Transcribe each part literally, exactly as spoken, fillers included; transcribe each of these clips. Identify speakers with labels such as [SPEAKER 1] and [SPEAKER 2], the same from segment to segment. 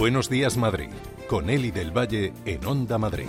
[SPEAKER 1] Buenos días, Madrid, con Eli del Valle en Onda Madrid.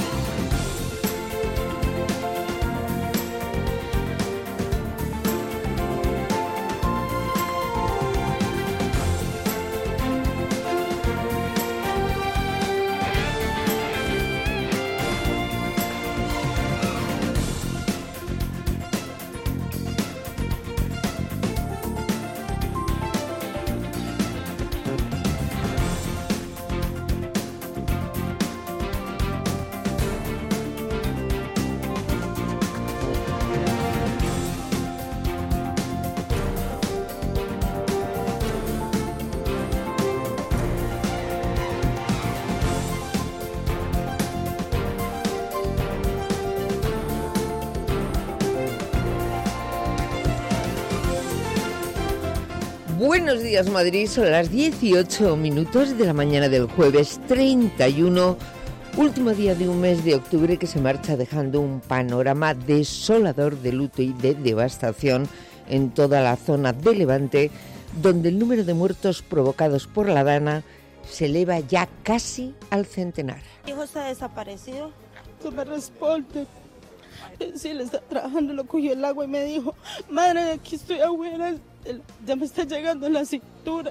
[SPEAKER 2] Buenos días, Madrid. Son las dieciocho minutos de la mañana del jueves treinta y uno, último día de un mes de octubre que se marcha dejando un panorama desolador de luto y de devastación en toda la zona de Levante, donde el número de muertos provocados por la Dana se eleva ya casi al centenar.
[SPEAKER 3] Mi hijo está desaparecido.
[SPEAKER 4] No me responde. Sí, él está trabajando, lo cogió el agua y me dijo, madre, aquí estoy abuela, ya me está llegando en la cintura.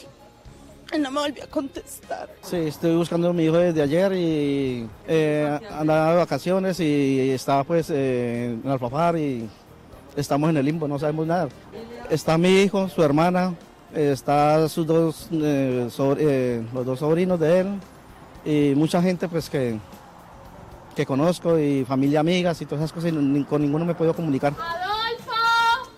[SPEAKER 4] Y no me volvió a contestar.
[SPEAKER 5] Sí, estoy buscando a mi hijo desde ayer y eh, andaba de vacaciones y estaba pues eh, en Alfafar y estamos en el limbo, no sabemos nada. Está mi hijo, su hermana, eh, está sus dos, eh, sobre, eh, los dos sobrinos de él y mucha gente pues que... que conozco y familia, amigas y todas esas cosas, y ni, con ninguno me he podido comunicar.
[SPEAKER 2] ¡Adolfo!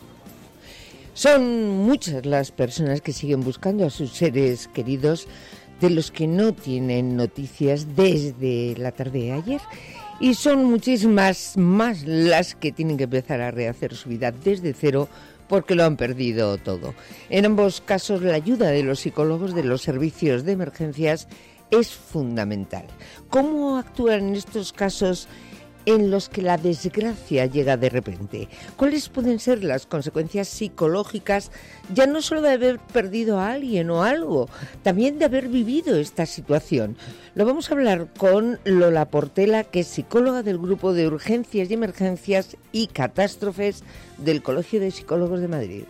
[SPEAKER 2] Son muchas las personas que siguen buscando a sus seres queridos, de los que no tienen noticias desde la tarde de ayer, y son muchísimas más las que tienen que empezar a rehacer su vida desde cero porque lo han perdido todo. En ambos casos, la ayuda de los psicólogos de los servicios de emergencias es fundamental. ¿Cómo actúan en estos casos en los que la desgracia llega de repente? ¿Cuáles pueden ser las consecuencias psicológicas, ya no solo de haber perdido a alguien o algo, también de haber vivido esta situación? Lo vamos a hablar con Lola Portela, que es psicóloga del Grupo de Urgencias y Emergencias y Catástrofes del Colegio de Psicólogos de Madrid.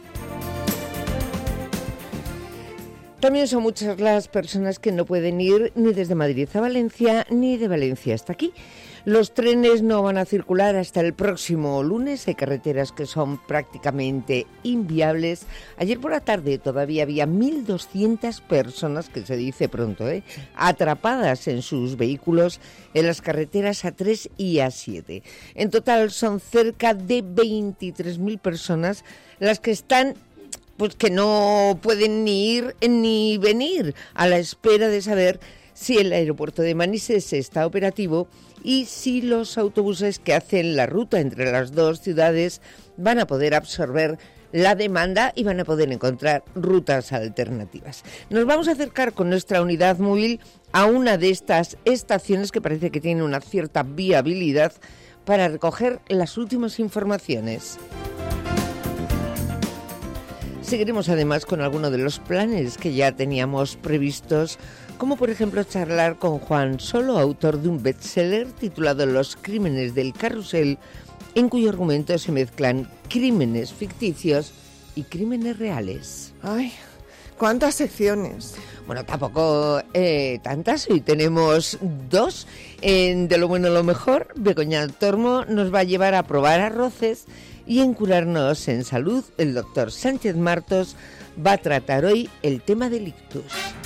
[SPEAKER 2] También son muchas las personas que no pueden ir ni desde Madrid a Valencia, ni de Valencia hasta aquí. Los trenes no van a circular hasta el próximo lunes. Hay carreteras que son prácticamente inviables. Ayer por la tarde todavía había mil doscientas personas, que se dice pronto, ¿eh?, atrapadas en sus vehículos en las carreteras A tres y A siete. En total son cerca de veintitrés mil personas las que están... pues que no pueden ni ir ni venir, a la espera de saber si el aeropuerto de Manises está operativo y si los autobuses que hacen la ruta entre las dos ciudades van a poder absorber la demanda y van a poder encontrar rutas alternativas. Nos vamos a acercar con nuestra unidad móvil a una de estas estaciones que parece que tiene una cierta viabilidad para recoger las últimas informaciones. Seguiremos además con algunos de los planes que ya teníamos previstos, como por ejemplo charlar con Juan Solo, autor de un bestseller titulado Los crímenes del carrusel, en cuyo argumento se mezclan crímenes ficticios y crímenes reales.
[SPEAKER 4] Ay, ¿cuántas secciones?
[SPEAKER 2] Bueno, tampoco eh, tantas, hoy tenemos dos. En De lo bueno a lo mejor, Begoña Tormo nos va a llevar a probar arroces, y en Curarnos en Salud, el doctor Sánchez Martos va a tratar hoy el tema del ictus.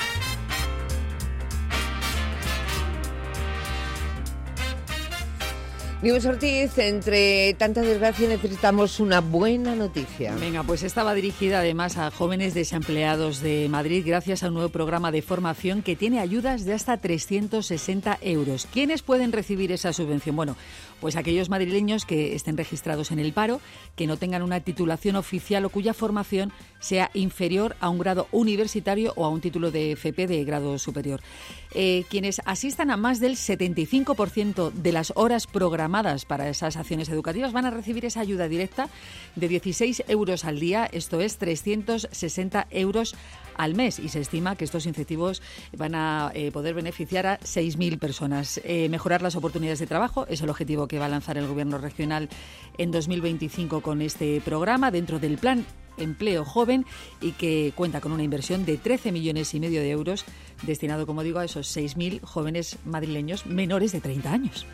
[SPEAKER 2] Nieves Ortiz, entre tanta desgracia necesitamos una buena noticia.
[SPEAKER 6] Venga, pues esta va dirigida además a jóvenes desempleados de Madrid gracias a un nuevo programa de formación que tiene ayudas de hasta trescientos sesenta euros. ¿Quiénes pueden recibir esa subvención? Bueno, pues aquellos madrileños que estén registrados en el paro, que no tengan una titulación oficial o cuya formación sea inferior a un grado universitario o a un título de F P de grado superior. Eh, quienes asistan a más del setenta y cinco por ciento de las horas programadas programadas para esas acciones educativas van a recibir esa ayuda directa de dieciséis euros al día, esto es trescientos sesenta euros al mes, y se estima que estos incentivos van a eh, poder beneficiar a seis mil personas. Eh, mejorar las oportunidades de trabajo es el objetivo que va a lanzar el Gobierno regional en dos mil veinticinco con este programa dentro del Plan Empleo Joven, y que cuenta con una inversión de trece millones y medio de euros destinado, como digo, a esos seis mil jóvenes madrileños menores de treinta años.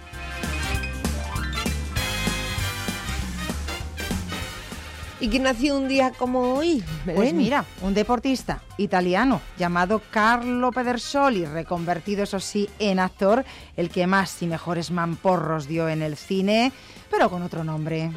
[SPEAKER 2] ¿Y quién nació un día como hoy, Belén?
[SPEAKER 7] Pues mira, un deportista italiano llamado Carlo Pedersoli, reconvertido, eso sí, en actor, el que más y mejores mamporros dio en el cine, pero con otro nombre.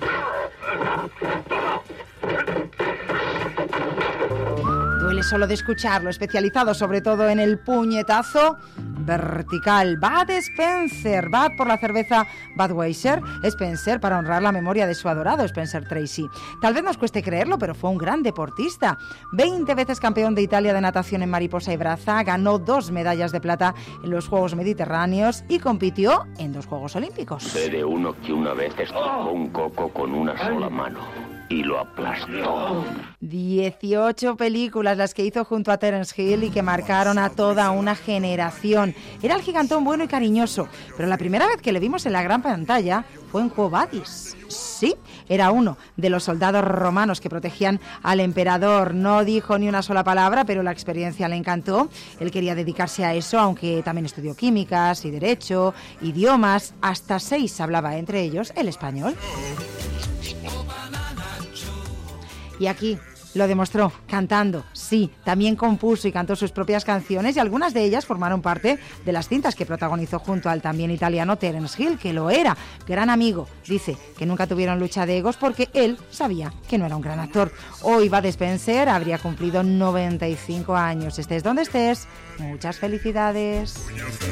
[SPEAKER 7] Duele solo de escucharlo, especializado sobre todo en el puñetazo vertical. Bud Spencer, Bud por la cerveza Budweiser, Spencer para honrar la memoria de su adorado Spencer Tracy. Tal vez nos cueste creerlo, pero fue un gran deportista. veinte veces campeón de Italia de natación en mariposa y braza, ganó dos medallas de plata en los Juegos Mediterráneos y compitió en dos Juegos Olímpicos.
[SPEAKER 8] Sé de uno que una vez estrujó un coco con una sola mano y lo aplastó.
[SPEAKER 7] dieciocho películas las que hizo junto a Terence Hill y que marcaron a toda una generación. Era el gigantón bueno y cariñoso, pero la primera vez que le vimos en la gran pantalla fue en Quo Vadis. Sí, era uno de los soldados romanos que protegían al emperador. No dijo ni una sola palabra, pero la experiencia le encantó. Él quería dedicarse a eso, aunque también estudió químicas y derecho, idiomas. Hasta seis hablaba, entre ellos el español. Y aquí lo demostró cantando. Sí, también compuso y cantó sus propias canciones, y algunas de ellas formaron parte de las cintas que protagonizó junto al también italiano Terence Hill, que lo era, gran amigo. Dice que nunca tuvieron lucha de egos porque él sabía que no era un gran actor. Hoy Bud Spencer habría cumplido noventa y cinco años. Estés donde estés, muchas felicidades.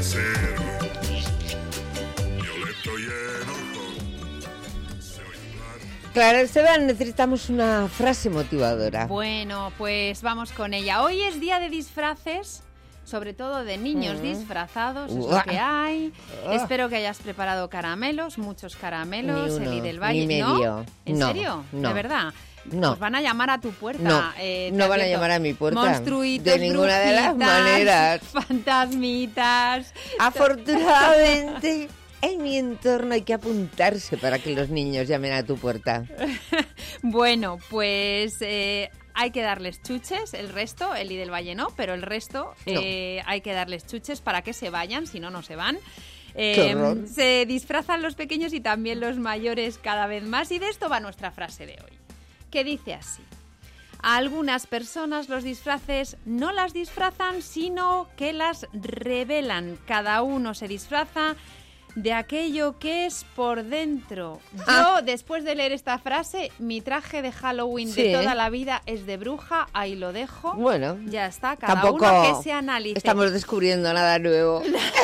[SPEAKER 2] Clara Esteban, necesitamos una frase motivadora.
[SPEAKER 9] Bueno, pues vamos con ella. Hoy es día de disfraces, sobre todo de niños mm. disfrazados, es lo que hay. Uh. Espero que hayas preparado caramelos, muchos caramelos,
[SPEAKER 2] ni uno,
[SPEAKER 9] Eli del Valle.
[SPEAKER 2] Ni medio.
[SPEAKER 9] ¿No? ¿En
[SPEAKER 2] no,
[SPEAKER 9] serio?
[SPEAKER 2] No.
[SPEAKER 9] ¿De verdad?
[SPEAKER 2] No.
[SPEAKER 9] Pues van a llamar a tu puerta.
[SPEAKER 2] No,
[SPEAKER 9] eh,
[SPEAKER 2] no van a llamar a mi puerta.
[SPEAKER 9] Monstruitos,
[SPEAKER 2] de ninguna de las maneras.
[SPEAKER 9] Fantasmitas.
[SPEAKER 2] Afortunadamente, en mi entorno hay que apuntarse para que los niños llamen a tu puerta.
[SPEAKER 9] Bueno, pues eh, hay que darles chuches, el resto, Eli del Valle no, pero el resto
[SPEAKER 2] no.
[SPEAKER 9] eh, hay que darles chuches para que se vayan, si no, no se van.
[SPEAKER 2] Qué
[SPEAKER 9] Eh,
[SPEAKER 2] horror.
[SPEAKER 9] se disfrazan los pequeños y también los mayores cada vez más, y de esto va nuestra frase de hoy, que dice así: a algunas personas los disfraces no las disfrazan, sino que las revelan. Cada uno se disfraza de aquello que es por dentro. Yo,
[SPEAKER 2] Ah.
[SPEAKER 9] después de leer esta frase, mi traje de Halloween
[SPEAKER 2] Sí.
[SPEAKER 9] de toda la vida es de bruja, ahí lo dejo.
[SPEAKER 2] Bueno,
[SPEAKER 9] Ya está, cada
[SPEAKER 2] tampoco
[SPEAKER 9] uno que se analice.
[SPEAKER 2] estamos descubriendo nada nuevo.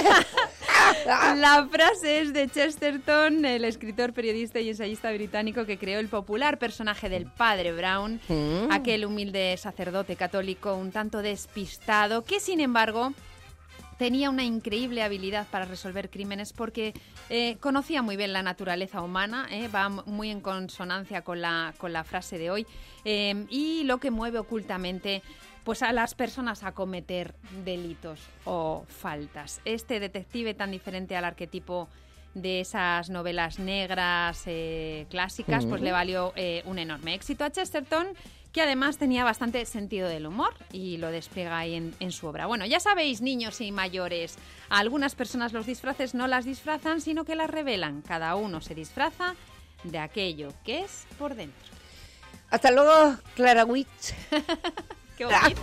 [SPEAKER 9] La frase es de Chesterton, el escritor, periodista y ensayista británico que creó el popular personaje del Padre Brown,
[SPEAKER 2] Mm.
[SPEAKER 9] aquel humilde sacerdote católico un tanto despistado, que sin embargo tenía una increíble habilidad para resolver crímenes porque eh, conocía muy bien la naturaleza humana, eh, va muy en consonancia con la, con la frase de hoy, eh, y lo que mueve ocultamente pues a las personas a cometer delitos o faltas. Este detective tan diferente al arquetipo de esas novelas negras eh, clásicas, pues le valió eh, un enorme éxito a Chesterton, que además tenía bastante sentido del humor y lo despliega ahí en, en su obra. Bueno, ya sabéis, niños y mayores, a algunas personas los disfraces no las disfrazan, sino que las revelan. Cada uno se disfraza de aquello que es por dentro.
[SPEAKER 2] Hasta luego, Clara Witch.
[SPEAKER 9] ¡Qué bonito!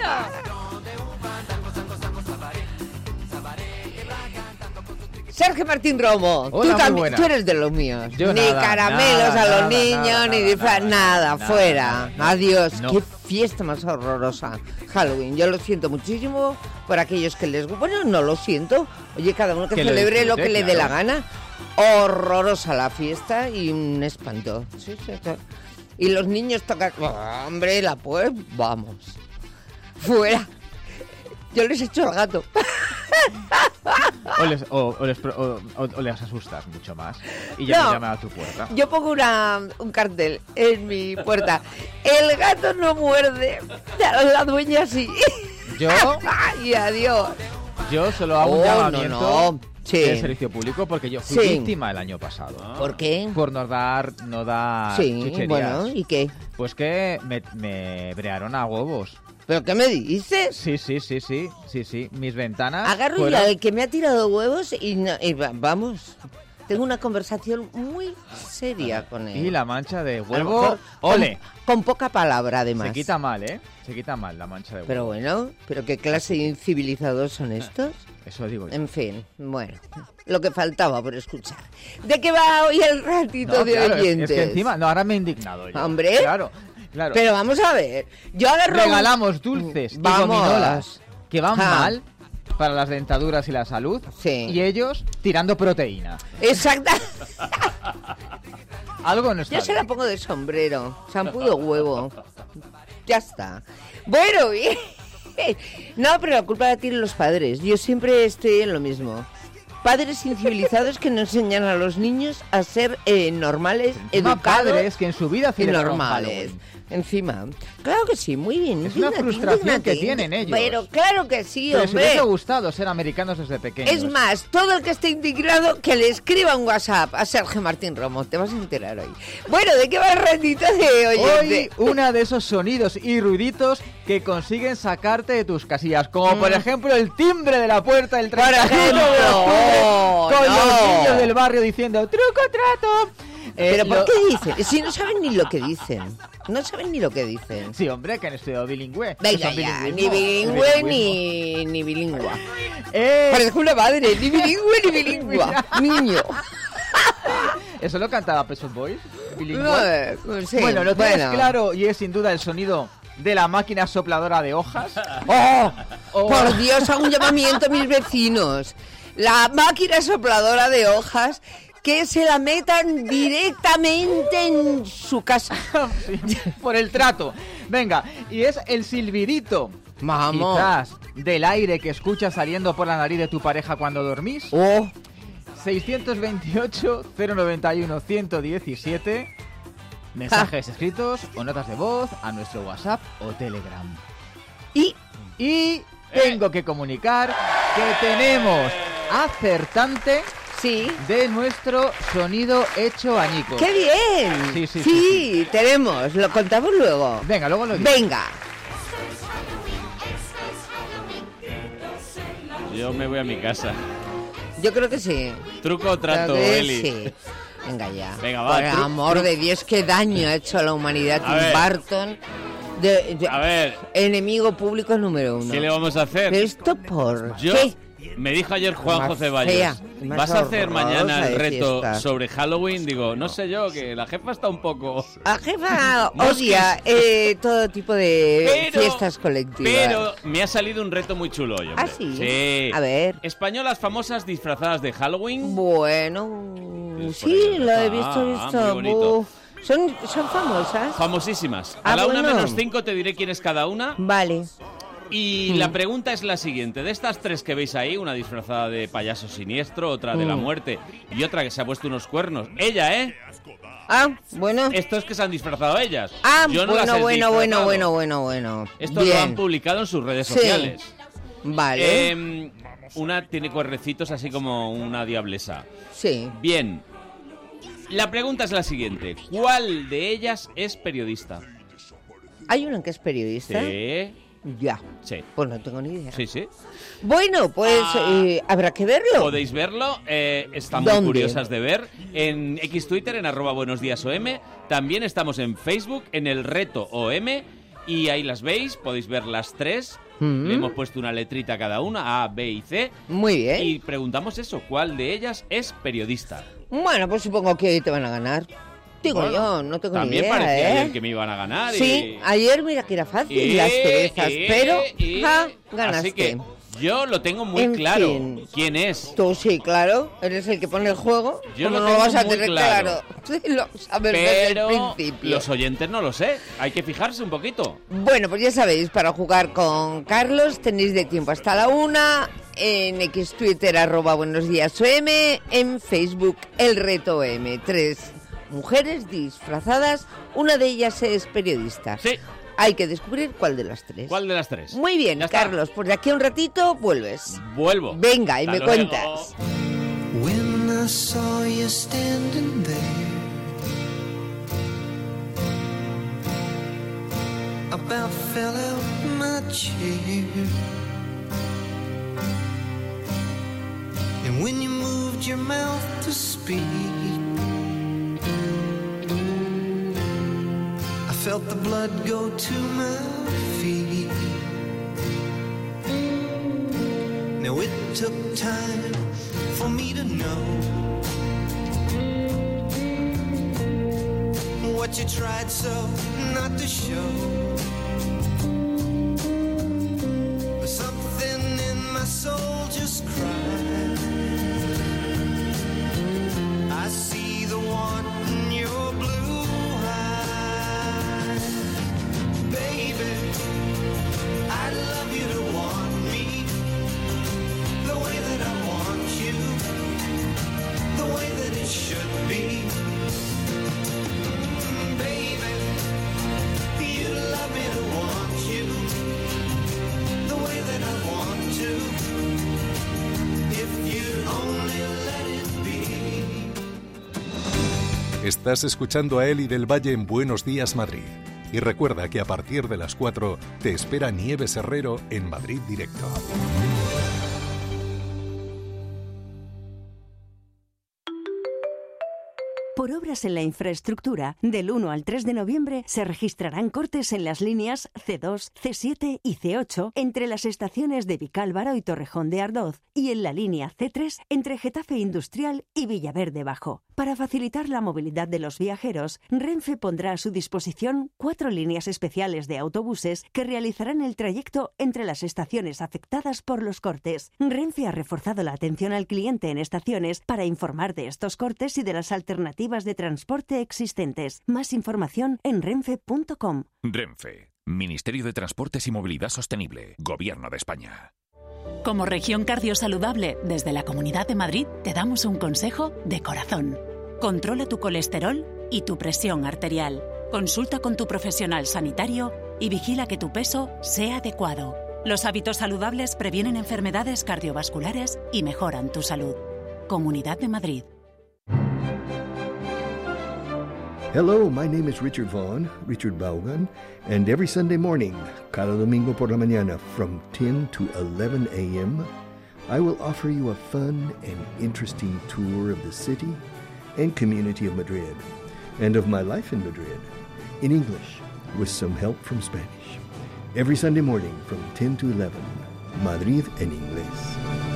[SPEAKER 2] Sergio Martín Romo,
[SPEAKER 10] Hola,
[SPEAKER 2] tú,
[SPEAKER 10] muy
[SPEAKER 2] también,
[SPEAKER 10] buena.
[SPEAKER 2] tú eres de los míos.
[SPEAKER 10] Yo
[SPEAKER 2] ni
[SPEAKER 10] nada,
[SPEAKER 2] caramelos
[SPEAKER 10] nada,
[SPEAKER 2] a los
[SPEAKER 10] nada,
[SPEAKER 2] niños,
[SPEAKER 10] nada,
[SPEAKER 2] ni
[SPEAKER 10] nada,
[SPEAKER 2] disfraz, nada,
[SPEAKER 10] nada, nada,
[SPEAKER 2] fuera.
[SPEAKER 10] nada.
[SPEAKER 2] Adiós.
[SPEAKER 10] No.
[SPEAKER 2] Qué fiesta más horrorosa. Halloween, yo lo siento muchísimo por aquellos que les... Bueno, no lo siento. Oye, cada uno que,
[SPEAKER 10] Que lo
[SPEAKER 2] celebre lo que
[SPEAKER 10] disfrute,
[SPEAKER 2] le dé la
[SPEAKER 10] claro.
[SPEAKER 2] gana. Horrorosa la fiesta y un espanto. Sí, sí, sí. Y los niños tocan... Oh, hombre, la pues, vamos. Fuera. Yo les echo al gato.
[SPEAKER 10] O les, o, o les, o, o, o les asustas mucho más y ya
[SPEAKER 2] No.
[SPEAKER 10] me llaman a tu puerta.
[SPEAKER 2] Yo pongo una, un cartel en mi puerta. El gato no muerde, la dueña sí.
[SPEAKER 10] Yo,
[SPEAKER 2] Y adiós.
[SPEAKER 10] yo solo hago un
[SPEAKER 2] Oh,
[SPEAKER 10] llamamiento
[SPEAKER 2] no, no. Sí.
[SPEAKER 10] de servicio público porque yo fui
[SPEAKER 2] Sí.
[SPEAKER 10] víctima el año pasado.
[SPEAKER 2] ¿Por qué?
[SPEAKER 10] Por no dar, no dar
[SPEAKER 2] Sí,
[SPEAKER 10] chucherías.
[SPEAKER 2] bueno, ¿y qué?
[SPEAKER 10] Pues que me, me brearon a huevos.
[SPEAKER 2] ¿Pero qué me dices?
[SPEAKER 10] Sí, sí, sí, sí, sí, sí. Mis ventanas
[SPEAKER 2] Agarro
[SPEAKER 10] fueron-
[SPEAKER 2] ya el que me ha tirado huevos y, no- y va- vamos. Tengo una conversación muy seria con él.
[SPEAKER 10] Y la mancha de
[SPEAKER 2] A lo
[SPEAKER 10] huevo,
[SPEAKER 2] mejor
[SPEAKER 10] ole.
[SPEAKER 2] Con, con poca palabra, además.
[SPEAKER 10] Se quita mal, ¿eh? Se quita mal la mancha de huevo.
[SPEAKER 2] Pero bueno, ¿pero qué clase de incivilizados son estos?
[SPEAKER 10] Eso digo yo.
[SPEAKER 2] En fin, bueno, lo que faltaba por escuchar. ¿De qué va hoy el ratito
[SPEAKER 10] No,
[SPEAKER 2] de
[SPEAKER 10] claro, es-
[SPEAKER 2] oyentes?
[SPEAKER 10] Es que encima, no, ahora me he indignado yo.
[SPEAKER 2] Hombre.
[SPEAKER 10] Claro, claro.
[SPEAKER 2] Pero vamos a ver, yo agarro... un-
[SPEAKER 10] Regalamos dulces y
[SPEAKER 2] Vamos.
[SPEAKER 10] gominolas que van
[SPEAKER 2] Ja.
[SPEAKER 10] mal para las dentaduras y la salud.
[SPEAKER 2] Sí.
[SPEAKER 10] Y ellos tirando proteína.
[SPEAKER 2] Exacta.
[SPEAKER 10] Algo no está
[SPEAKER 2] Yo se la
[SPEAKER 10] bien.
[SPEAKER 2] pongo de sombrero, shampoo de huevo. Ya está. Bueno, bien. No, pero la culpa la tienen los padres. Yo siempre estoy en lo mismo. Padres incivilizados que no enseñan a los niños a ser eh, normales,
[SPEAKER 10] Encima
[SPEAKER 2] educados
[SPEAKER 10] padres que en su vida
[SPEAKER 2] y
[SPEAKER 10] celebraron
[SPEAKER 2] normales.
[SPEAKER 10] Halloween.
[SPEAKER 2] Encima, claro que sí, muy bien.
[SPEAKER 10] Es una
[SPEAKER 2] indígnate,
[SPEAKER 10] frustración
[SPEAKER 2] indígnate.
[SPEAKER 10] que tienen ellos.
[SPEAKER 2] Pero claro que sí,
[SPEAKER 10] Pero si
[SPEAKER 2] hombre.
[SPEAKER 10] hubiese gustado ser americanos desde pequeños.
[SPEAKER 2] Es más, todo el que esté indignado, que le escriba un WhatsApp a Sergio Martín Romo. Te vas a enterar hoy. Bueno, ¿de qué va el ratito de hoy?
[SPEAKER 10] Hoy, una de esos sonidos y ruiditos que consiguen sacarte de tus casillas. Como por ejemplo el timbre de la puerta del treinta y uno de octubre,
[SPEAKER 2] Oh,
[SPEAKER 10] con
[SPEAKER 2] no.
[SPEAKER 10] los niños del barrio diciendo ¡truco, trato! Eh,
[SPEAKER 2] ¿Pero por
[SPEAKER 10] lo-
[SPEAKER 2] qué dicen? Si no saben ni lo que dicen. No saben ni lo que dicen.
[SPEAKER 10] Sí, hombre, que han estudiado bilingüe.
[SPEAKER 2] Venga
[SPEAKER 10] Eso es
[SPEAKER 2] ya,
[SPEAKER 10] bilingüismo.
[SPEAKER 2] ni bilingüe
[SPEAKER 10] Bilingüismo.
[SPEAKER 2] ni, ni bilingüe.
[SPEAKER 10] Eh,
[SPEAKER 2] Parezco una madre, ni bilingüe ni bilingüe. Niño.
[SPEAKER 10] ¿Eso lo cantaba Pesos Boys? ¿Bilingüe?
[SPEAKER 2] No, eh, sí,
[SPEAKER 10] bueno, lo tienes
[SPEAKER 2] bueno.
[SPEAKER 10] claro y es sin duda el sonido de la máquina sopladora de hojas.
[SPEAKER 2] ¡Oh!
[SPEAKER 10] Oh.
[SPEAKER 2] Por Dios, hago un llamamiento a mis vecinos. La máquina sopladora de hojas, que se la metan directamente en su casa.
[SPEAKER 10] Sí, por el trato. Venga, y es el silbidito.
[SPEAKER 2] Vamos.
[SPEAKER 10] Quizás del aire que escuchas saliendo por la nariz de tu pareja cuando dormís.
[SPEAKER 2] Oh,
[SPEAKER 10] seiscientos veintiocho, cero noventa y uno, ciento diecisiete. Mensajes escritos o notas de voz a nuestro WhatsApp o Telegram.
[SPEAKER 2] y
[SPEAKER 10] Y tengo que comunicar que tenemos acertante
[SPEAKER 2] sí.
[SPEAKER 10] de nuestro sonido hecho añicos.
[SPEAKER 2] ¡Qué bien!
[SPEAKER 10] Sí, sí, sí,
[SPEAKER 2] sí, tenemos. Lo contamos luego.
[SPEAKER 10] Venga, luego lo digo.
[SPEAKER 2] Venga.
[SPEAKER 11] Yo me voy a mi casa.
[SPEAKER 2] Yo creo que sí.
[SPEAKER 11] Truco o trato,
[SPEAKER 2] Creo que
[SPEAKER 11] Eli.
[SPEAKER 2] sí. Venga ya.
[SPEAKER 11] Venga, va,
[SPEAKER 2] Por el
[SPEAKER 11] tru-
[SPEAKER 2] amor
[SPEAKER 11] tru-
[SPEAKER 2] de Dios, qué daño ha hecho a la humanidad
[SPEAKER 11] A
[SPEAKER 2] Tim
[SPEAKER 11] ver.
[SPEAKER 2] Burton. De, de-
[SPEAKER 11] A ver,
[SPEAKER 2] enemigo público número uno.
[SPEAKER 11] ¿qué le vamos a hacer?
[SPEAKER 2] ¿Pero esto por
[SPEAKER 11] Yo,
[SPEAKER 2] qué?
[SPEAKER 11] me dijo ayer Juan
[SPEAKER 2] Más
[SPEAKER 11] José
[SPEAKER 2] fea,
[SPEAKER 11] Valles,
[SPEAKER 2] más
[SPEAKER 11] ¿vas a hacer
[SPEAKER 2] horrorosa
[SPEAKER 11] mañana el
[SPEAKER 2] de
[SPEAKER 11] reto
[SPEAKER 2] fiesta.
[SPEAKER 11] sobre Halloween? Digo, no sé yo, que la jefa está un poco...
[SPEAKER 2] La jefa
[SPEAKER 11] Mosquis.
[SPEAKER 2] odia eh, todo tipo de
[SPEAKER 11] Pero-
[SPEAKER 2] fiestas colectivas.
[SPEAKER 11] Pero me ha salido un reto muy chulo hoy, hombre.
[SPEAKER 2] ¿Ah, sí?
[SPEAKER 11] Sí.
[SPEAKER 2] A ver.
[SPEAKER 11] Españolas famosas disfrazadas de Halloween.
[SPEAKER 2] Bueno,
[SPEAKER 11] Tienes por
[SPEAKER 2] sí,
[SPEAKER 11] ahí,
[SPEAKER 2] lo he
[SPEAKER 11] ah,
[SPEAKER 2] visto, he
[SPEAKER 11] ah,
[SPEAKER 2] visto.
[SPEAKER 11] muy bonito.
[SPEAKER 2] Bu- ¿Son, ¿Son famosas?
[SPEAKER 11] Famosísimas.
[SPEAKER 2] Ah,
[SPEAKER 11] a la una
[SPEAKER 2] bueno.
[SPEAKER 11] menos cinco te diré quién es cada una.
[SPEAKER 2] Vale.
[SPEAKER 11] Y
[SPEAKER 2] Mm.
[SPEAKER 11] la pregunta es la siguiente. De estas tres que veis ahí, una disfrazada de payaso siniestro, otra de la
[SPEAKER 2] Mm.
[SPEAKER 11] muerte y otra que se ha puesto unos cuernos. Ella, ¿eh?
[SPEAKER 2] Ah, bueno.
[SPEAKER 11] Estos que se han disfrazado ellas.
[SPEAKER 2] Ah,
[SPEAKER 11] Yo no las
[SPEAKER 2] bueno,
[SPEAKER 11] he
[SPEAKER 2] bueno, bueno,
[SPEAKER 11] disfrazado.
[SPEAKER 2] bueno, bueno, bueno.
[SPEAKER 11] Esto lo
[SPEAKER 2] Bien.
[SPEAKER 11] han publicado en sus redes
[SPEAKER 2] Sí.
[SPEAKER 11] sociales.
[SPEAKER 2] Vale.
[SPEAKER 11] Eh, una tiene cuernecitos así como una diablesa.
[SPEAKER 2] Sí.
[SPEAKER 11] Bien. La pregunta es la siguiente. ¿Cuál de ellas es periodista?
[SPEAKER 2] ¿Hay uno que es periodista?
[SPEAKER 11] Sí.
[SPEAKER 2] Ya.
[SPEAKER 11] Sí.
[SPEAKER 2] Pues no tengo ni idea.
[SPEAKER 11] Sí, sí.
[SPEAKER 2] Bueno, pues
[SPEAKER 11] Ah.
[SPEAKER 2] eh, habrá que verlo.
[SPEAKER 11] Podéis verlo, eh, están muy
[SPEAKER 2] ¿Dónde?
[SPEAKER 11] curiosas de ver, en X Twitter, en arroba buenos días O M, también estamos en Facebook, en el reto O M, y ahí las veis, podéis ver las tres,
[SPEAKER 2] Mm.
[SPEAKER 11] le hemos puesto una letrita a cada una, A, B y C,
[SPEAKER 2] Muy bien.
[SPEAKER 11] y preguntamos eso, ¿cuál de ellas es periodista?
[SPEAKER 2] Bueno, pues supongo que te van a ganar. Digo
[SPEAKER 11] Bueno,
[SPEAKER 2] yo, no tengo ni
[SPEAKER 11] También
[SPEAKER 2] idea,
[SPEAKER 11] parecía
[SPEAKER 2] ¿eh?
[SPEAKER 11] ayer que me iban a ganar.
[SPEAKER 2] Sí,
[SPEAKER 11] y...
[SPEAKER 2] ayer mira que era fácil
[SPEAKER 11] y-
[SPEAKER 2] las perezas,
[SPEAKER 11] y-
[SPEAKER 2] pero
[SPEAKER 11] y-
[SPEAKER 2] ja, ganaste.
[SPEAKER 11] Así que Yo lo tengo muy
[SPEAKER 2] En
[SPEAKER 11] claro.
[SPEAKER 2] fin.
[SPEAKER 11] ¿Quién es?
[SPEAKER 2] Tú sí, claro. Eres el que pone el juego.
[SPEAKER 11] Yo
[SPEAKER 2] ¿Cómo
[SPEAKER 11] lo
[SPEAKER 2] no lo
[SPEAKER 11] tengo
[SPEAKER 2] vas a
[SPEAKER 11] muy
[SPEAKER 2] tener
[SPEAKER 11] claro.
[SPEAKER 2] claro? Sí, lo sabes desde el
[SPEAKER 11] Pero
[SPEAKER 2] principio.
[SPEAKER 11] los oyentes no lo sé. Hay que fijarse un poquito.
[SPEAKER 2] Bueno, pues ya sabéis, para jugar con Carlos tenéis de tiempo hasta la una, en X Twitter, arroba Buenos Días O M, en Facebook, El Reto O M. Tres mujeres disfrazadas, una de ellas es periodista.
[SPEAKER 11] Sí.
[SPEAKER 2] Hay que descubrir cuál de las tres.
[SPEAKER 11] ¿Cuál de las tres?
[SPEAKER 2] Muy bien,
[SPEAKER 11] Ya está.
[SPEAKER 2] Carlos, pues de aquí a un ratito vuelves.
[SPEAKER 11] Vuelvo.
[SPEAKER 2] Venga, y
[SPEAKER 11] Hasta
[SPEAKER 2] me
[SPEAKER 11] luego.
[SPEAKER 2] cuentas.
[SPEAKER 12] When I saw you standing there, about fell out my chair. And when you moved your mouth to speak, I felt the blood go to my feet. Now it took time for me to know what you tried so not to show. But something in my soul just cried. I see the want in your blue eyes. Baby, I'd love you to want me the way that I want you, the way that it should be. Mm, baby, you'd love me to want you the way that I want to, if you'd only let it be.
[SPEAKER 1] Estás escuchando a Eli del Valle en Buenos Días Madrid. Y recuerda que a partir de las cuatro te espera Nieves Herrero en Madrid Directo.
[SPEAKER 13] Por obras en la infraestructura, del uno al tres de noviembre se registrarán cortes en las líneas ce dos, ce siete y ce ocho entre las estaciones de Vicálvaro y Torrejón de Ardoz y en la línea ce tres entre Getafe Industrial y Villaverde Bajo. Para facilitar la movilidad de los viajeros, Renfe pondrá a su disposición cuatro líneas especiales de autobuses que realizarán el trayecto entre las estaciones afectadas por los cortes. Renfe ha reforzado la atención al cliente en estaciones para informar de estos cortes y de las alternativas de transporte existentes. Más información en renfe punto com.
[SPEAKER 14] Renfe, Ministerio de Transportes y Movilidad Sostenible, Gobierno de España.
[SPEAKER 15] Como región cardiosaludable, desde la Comunidad de Madrid te damos un consejo de corazón. Controla tu colesterol y tu presión arterial. Consulta con tu profesional sanitario y vigila que tu peso sea adecuado. Los hábitos saludables previenen enfermedades cardiovasculares y mejoran tu salud. Comunidad de Madrid.
[SPEAKER 16] Hello, my name is Richard Vaughn, Richard Vaughan, and every Sunday morning, cada domingo por la mañana, from ten to eleven a.m., I will offer you a fun and interesting tour of the city and community of Madrid, and of my life in Madrid, in English, with some help from Spanish. Every Sunday morning from ten to eleven, Madrid en inglés.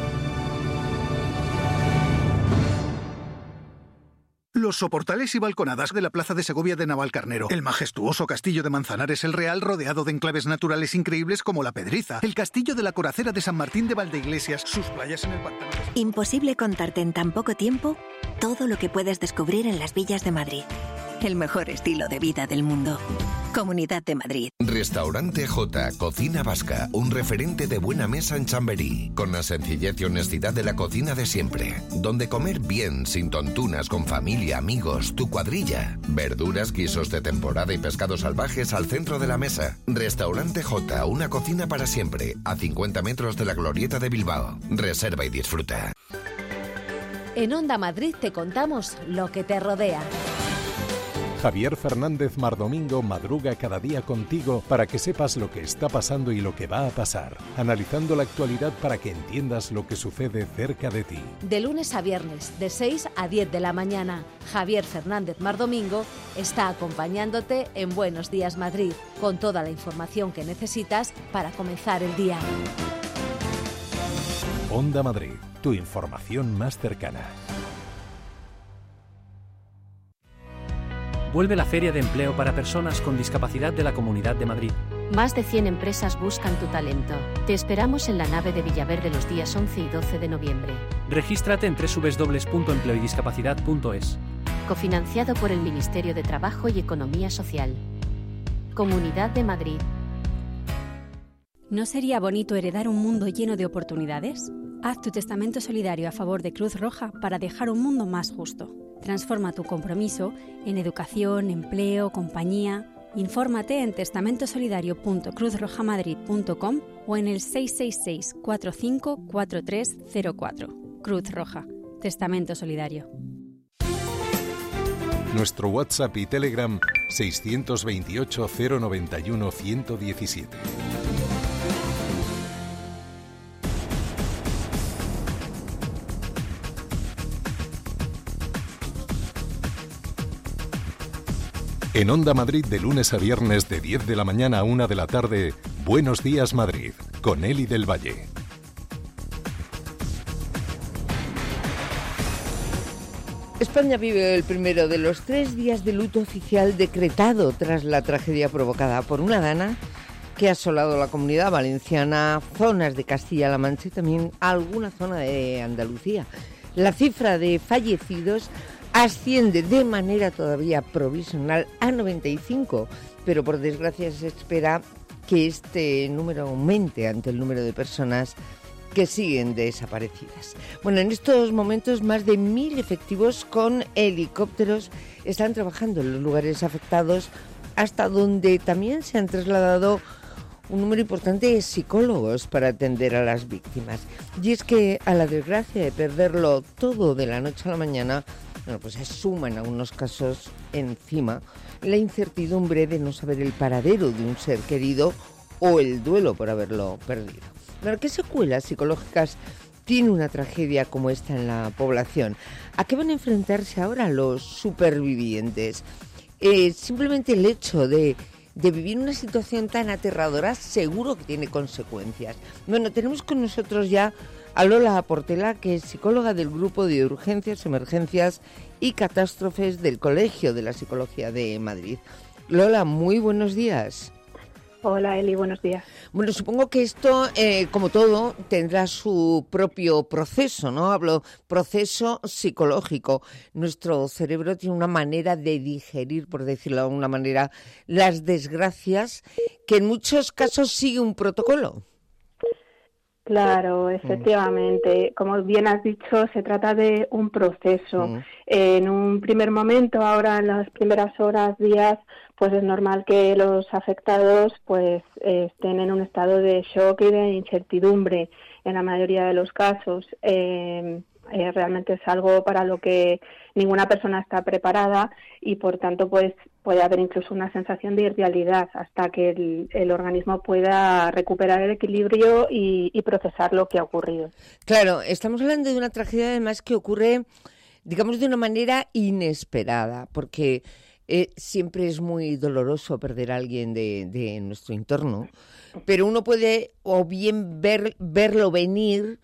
[SPEAKER 17] Los soportales y balconadas de la Plaza de Segovia de Navalcarnero, el majestuoso castillo de Manzanares el Real rodeado de enclaves naturales increíbles como La Pedriza, el castillo de la Coracera de San Martín de Valdeiglesias, sus playas en el pantano.
[SPEAKER 18] Imposible contarte en tan poco tiempo todo lo que puedes descubrir en las villas de Madrid. El mejor estilo de vida del mundo. Comunidad de Madrid.
[SPEAKER 19] Restaurante J, Cocina Vasca, un referente de buena mesa en Chamberí, con la sencillez y honestidad de la cocina de siempre, donde comer bien, sin tontunas, con familia, amigos, tu cuadrilla, verduras, guisos de temporada y pescados salvajes al centro de la mesa. Restaurante J, una cocina para siempre, a cincuenta metros de la Glorieta de Bilbao. Reserva y disfruta.
[SPEAKER 20] En Onda Madrid te contamos lo que te rodea.
[SPEAKER 1] Javier Fernández Mardomingo madruga cada día contigo para que sepas lo que está pasando y lo que va a pasar, analizando la actualidad para que entiendas lo que sucede cerca de ti.
[SPEAKER 20] De lunes a viernes, de seis a diez de la mañana, Javier Fernández Mardomingo está acompañándote en Buenos Días Madrid, con toda la información que necesitas para comenzar el día.
[SPEAKER 1] Onda Madrid, tu información más cercana.
[SPEAKER 21] Vuelve la Feria de Empleo para Personas con Discapacidad de la Comunidad de Madrid. Más de cien empresas buscan tu talento. Te esperamos en la nave de Villaverde los días once y doce de noviembre.
[SPEAKER 22] Regístrate en doble u doble u doble u punto empleo y discapacidad punto es.
[SPEAKER 21] Cofinanciado por el Ministerio de Trabajo y Economía Social. Comunidad de Madrid.
[SPEAKER 23] ¿No sería bonito heredar un mundo lleno de oportunidades? Haz tu testamento solidario a favor de Cruz Roja para dejar un mundo más justo. Transforma tu compromiso en educación, empleo, compañía. Infórmate en testamentosolidario punto cruz roja madrid punto com o en el seis seis seis, cuatro cinco cuatro tres cero cuatro. Cruz Roja. Testamento Solidario.
[SPEAKER 1] Nuestro WhatsApp y Telegram seiscientos veintiocho, cero noventa y uno, ciento diecisiete. En Onda Madrid, de lunes a viernes, de diez de la mañana a una de la tarde, Buenos Días Madrid, con Eli del Valle.
[SPEAKER 2] España vive el primero de los tres días de luto oficial decretado tras la tragedia provocada por una dana que ha asolado la Comunidad Valenciana, zonas de Castilla-La Mancha y también alguna zona de Andalucía. La cifra de fallecidos asciende de manera todavía provisional a noventa y cinco, pero por desgracia se espera que este número aumente ante el número de personas que siguen desaparecidas. Bueno, en estos momentos más de mil efectivos con helicópteros están trabajando en los lugares afectados, hasta donde también se han trasladado un número importante de psicólogos para atender a las víctimas. Y es que a la desgracia de perderlo todo de la noche a la mañana, bueno, pues se suma en algunos casos encima la incertidumbre de no saber el paradero de un ser querido o el duelo por haberlo perdido. Pero ¿qué secuelas psicológicas tiene una tragedia como esta en la población? ¿A qué van a enfrentarse ahora los supervivientes? Eh, simplemente el hecho de, de vivir una situación tan aterradora seguro que tiene consecuencias. Bueno, tenemos con nosotros ya a Lola Portela, que es psicóloga del Grupo de Urgencias, Emergencias y Catástrofes del Colegio de la Psicología de Madrid. Lola, muy buenos días.
[SPEAKER 24] Hola Eli, buenos días.
[SPEAKER 2] Bueno, supongo que esto, eh, como todo, tendrá su propio proceso, ¿no? Hablo proceso psicológico. Nuestro cerebro tiene una manera de digerir, por decirlo de alguna manera, las desgracias, que en muchos casos sigue un protocolo.
[SPEAKER 24] Claro, efectivamente. Como bien has dicho, se trata de un proceso. Mm. En un primer momento, ahora en las primeras horas, días, pues es normal que los afectados pues eh, estén en un estado de shock y de incertidumbre en la mayoría de los casos. Eh, eh, realmente es algo para lo que ninguna persona está preparada y por tanto pues puede haber incluso una sensación de irrealidad hasta que el, el organismo pueda recuperar el equilibrio y, y procesar lo que ha ocurrido.
[SPEAKER 2] Claro, estamos hablando de una tragedia además que ocurre, digamos, de una manera inesperada, porque eh, siempre es muy doloroso perder a alguien de, de nuestro entorno, pero uno puede o bien ver, verlo venir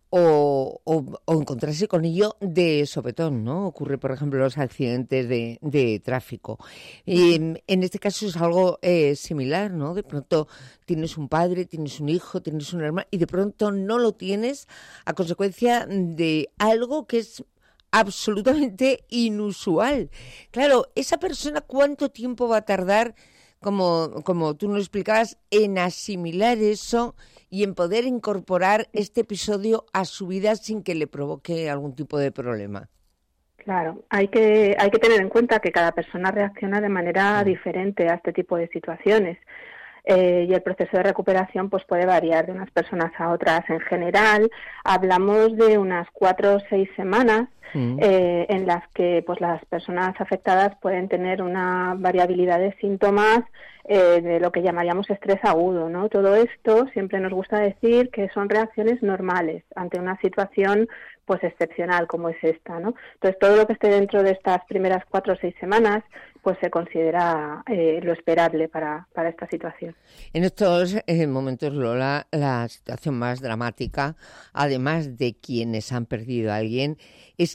[SPEAKER 2] O, o, o encontrarse con ello de sopetón, ¿no? Ocurre, por ejemplo, los accidentes de, de tráfico. Y en este caso es algo eh, similar, ¿no? De pronto tienes un padre, tienes un hijo, tienes un hermano y de pronto no lo tienes a consecuencia de algo que es absolutamente inusual. Claro, esa persona, ¿cuánto tiempo va a tardar, como, como tú nos explicabas, en asimilar eso y en poder incorporar este episodio a su vida sin que le provoque algún tipo de problema?
[SPEAKER 24] Claro, hay que hay que tener en cuenta que cada persona reacciona de manera diferente a este tipo de situaciones. Eh, y el proceso de recuperación pues puede variar de unas personas a otras. En general, hablamos de unas cuatro o seis semanas mm. eh, en las que pues las personas afectadas pueden tener una variabilidad de síntomas eh, de lo que llamaríamos estrés agudo, ¿no? Todo esto siempre nos gusta decir que son reacciones normales ante una situación pues excepcional como es esta, ¿no? Entonces todo lo que esté dentro de estas primeras cuatro o seis semanas pues se considera eh, lo esperable para, para esta situación.
[SPEAKER 2] En estos eh, momentos, Lola, la situación más dramática, además de quienes han perdido a alguien, es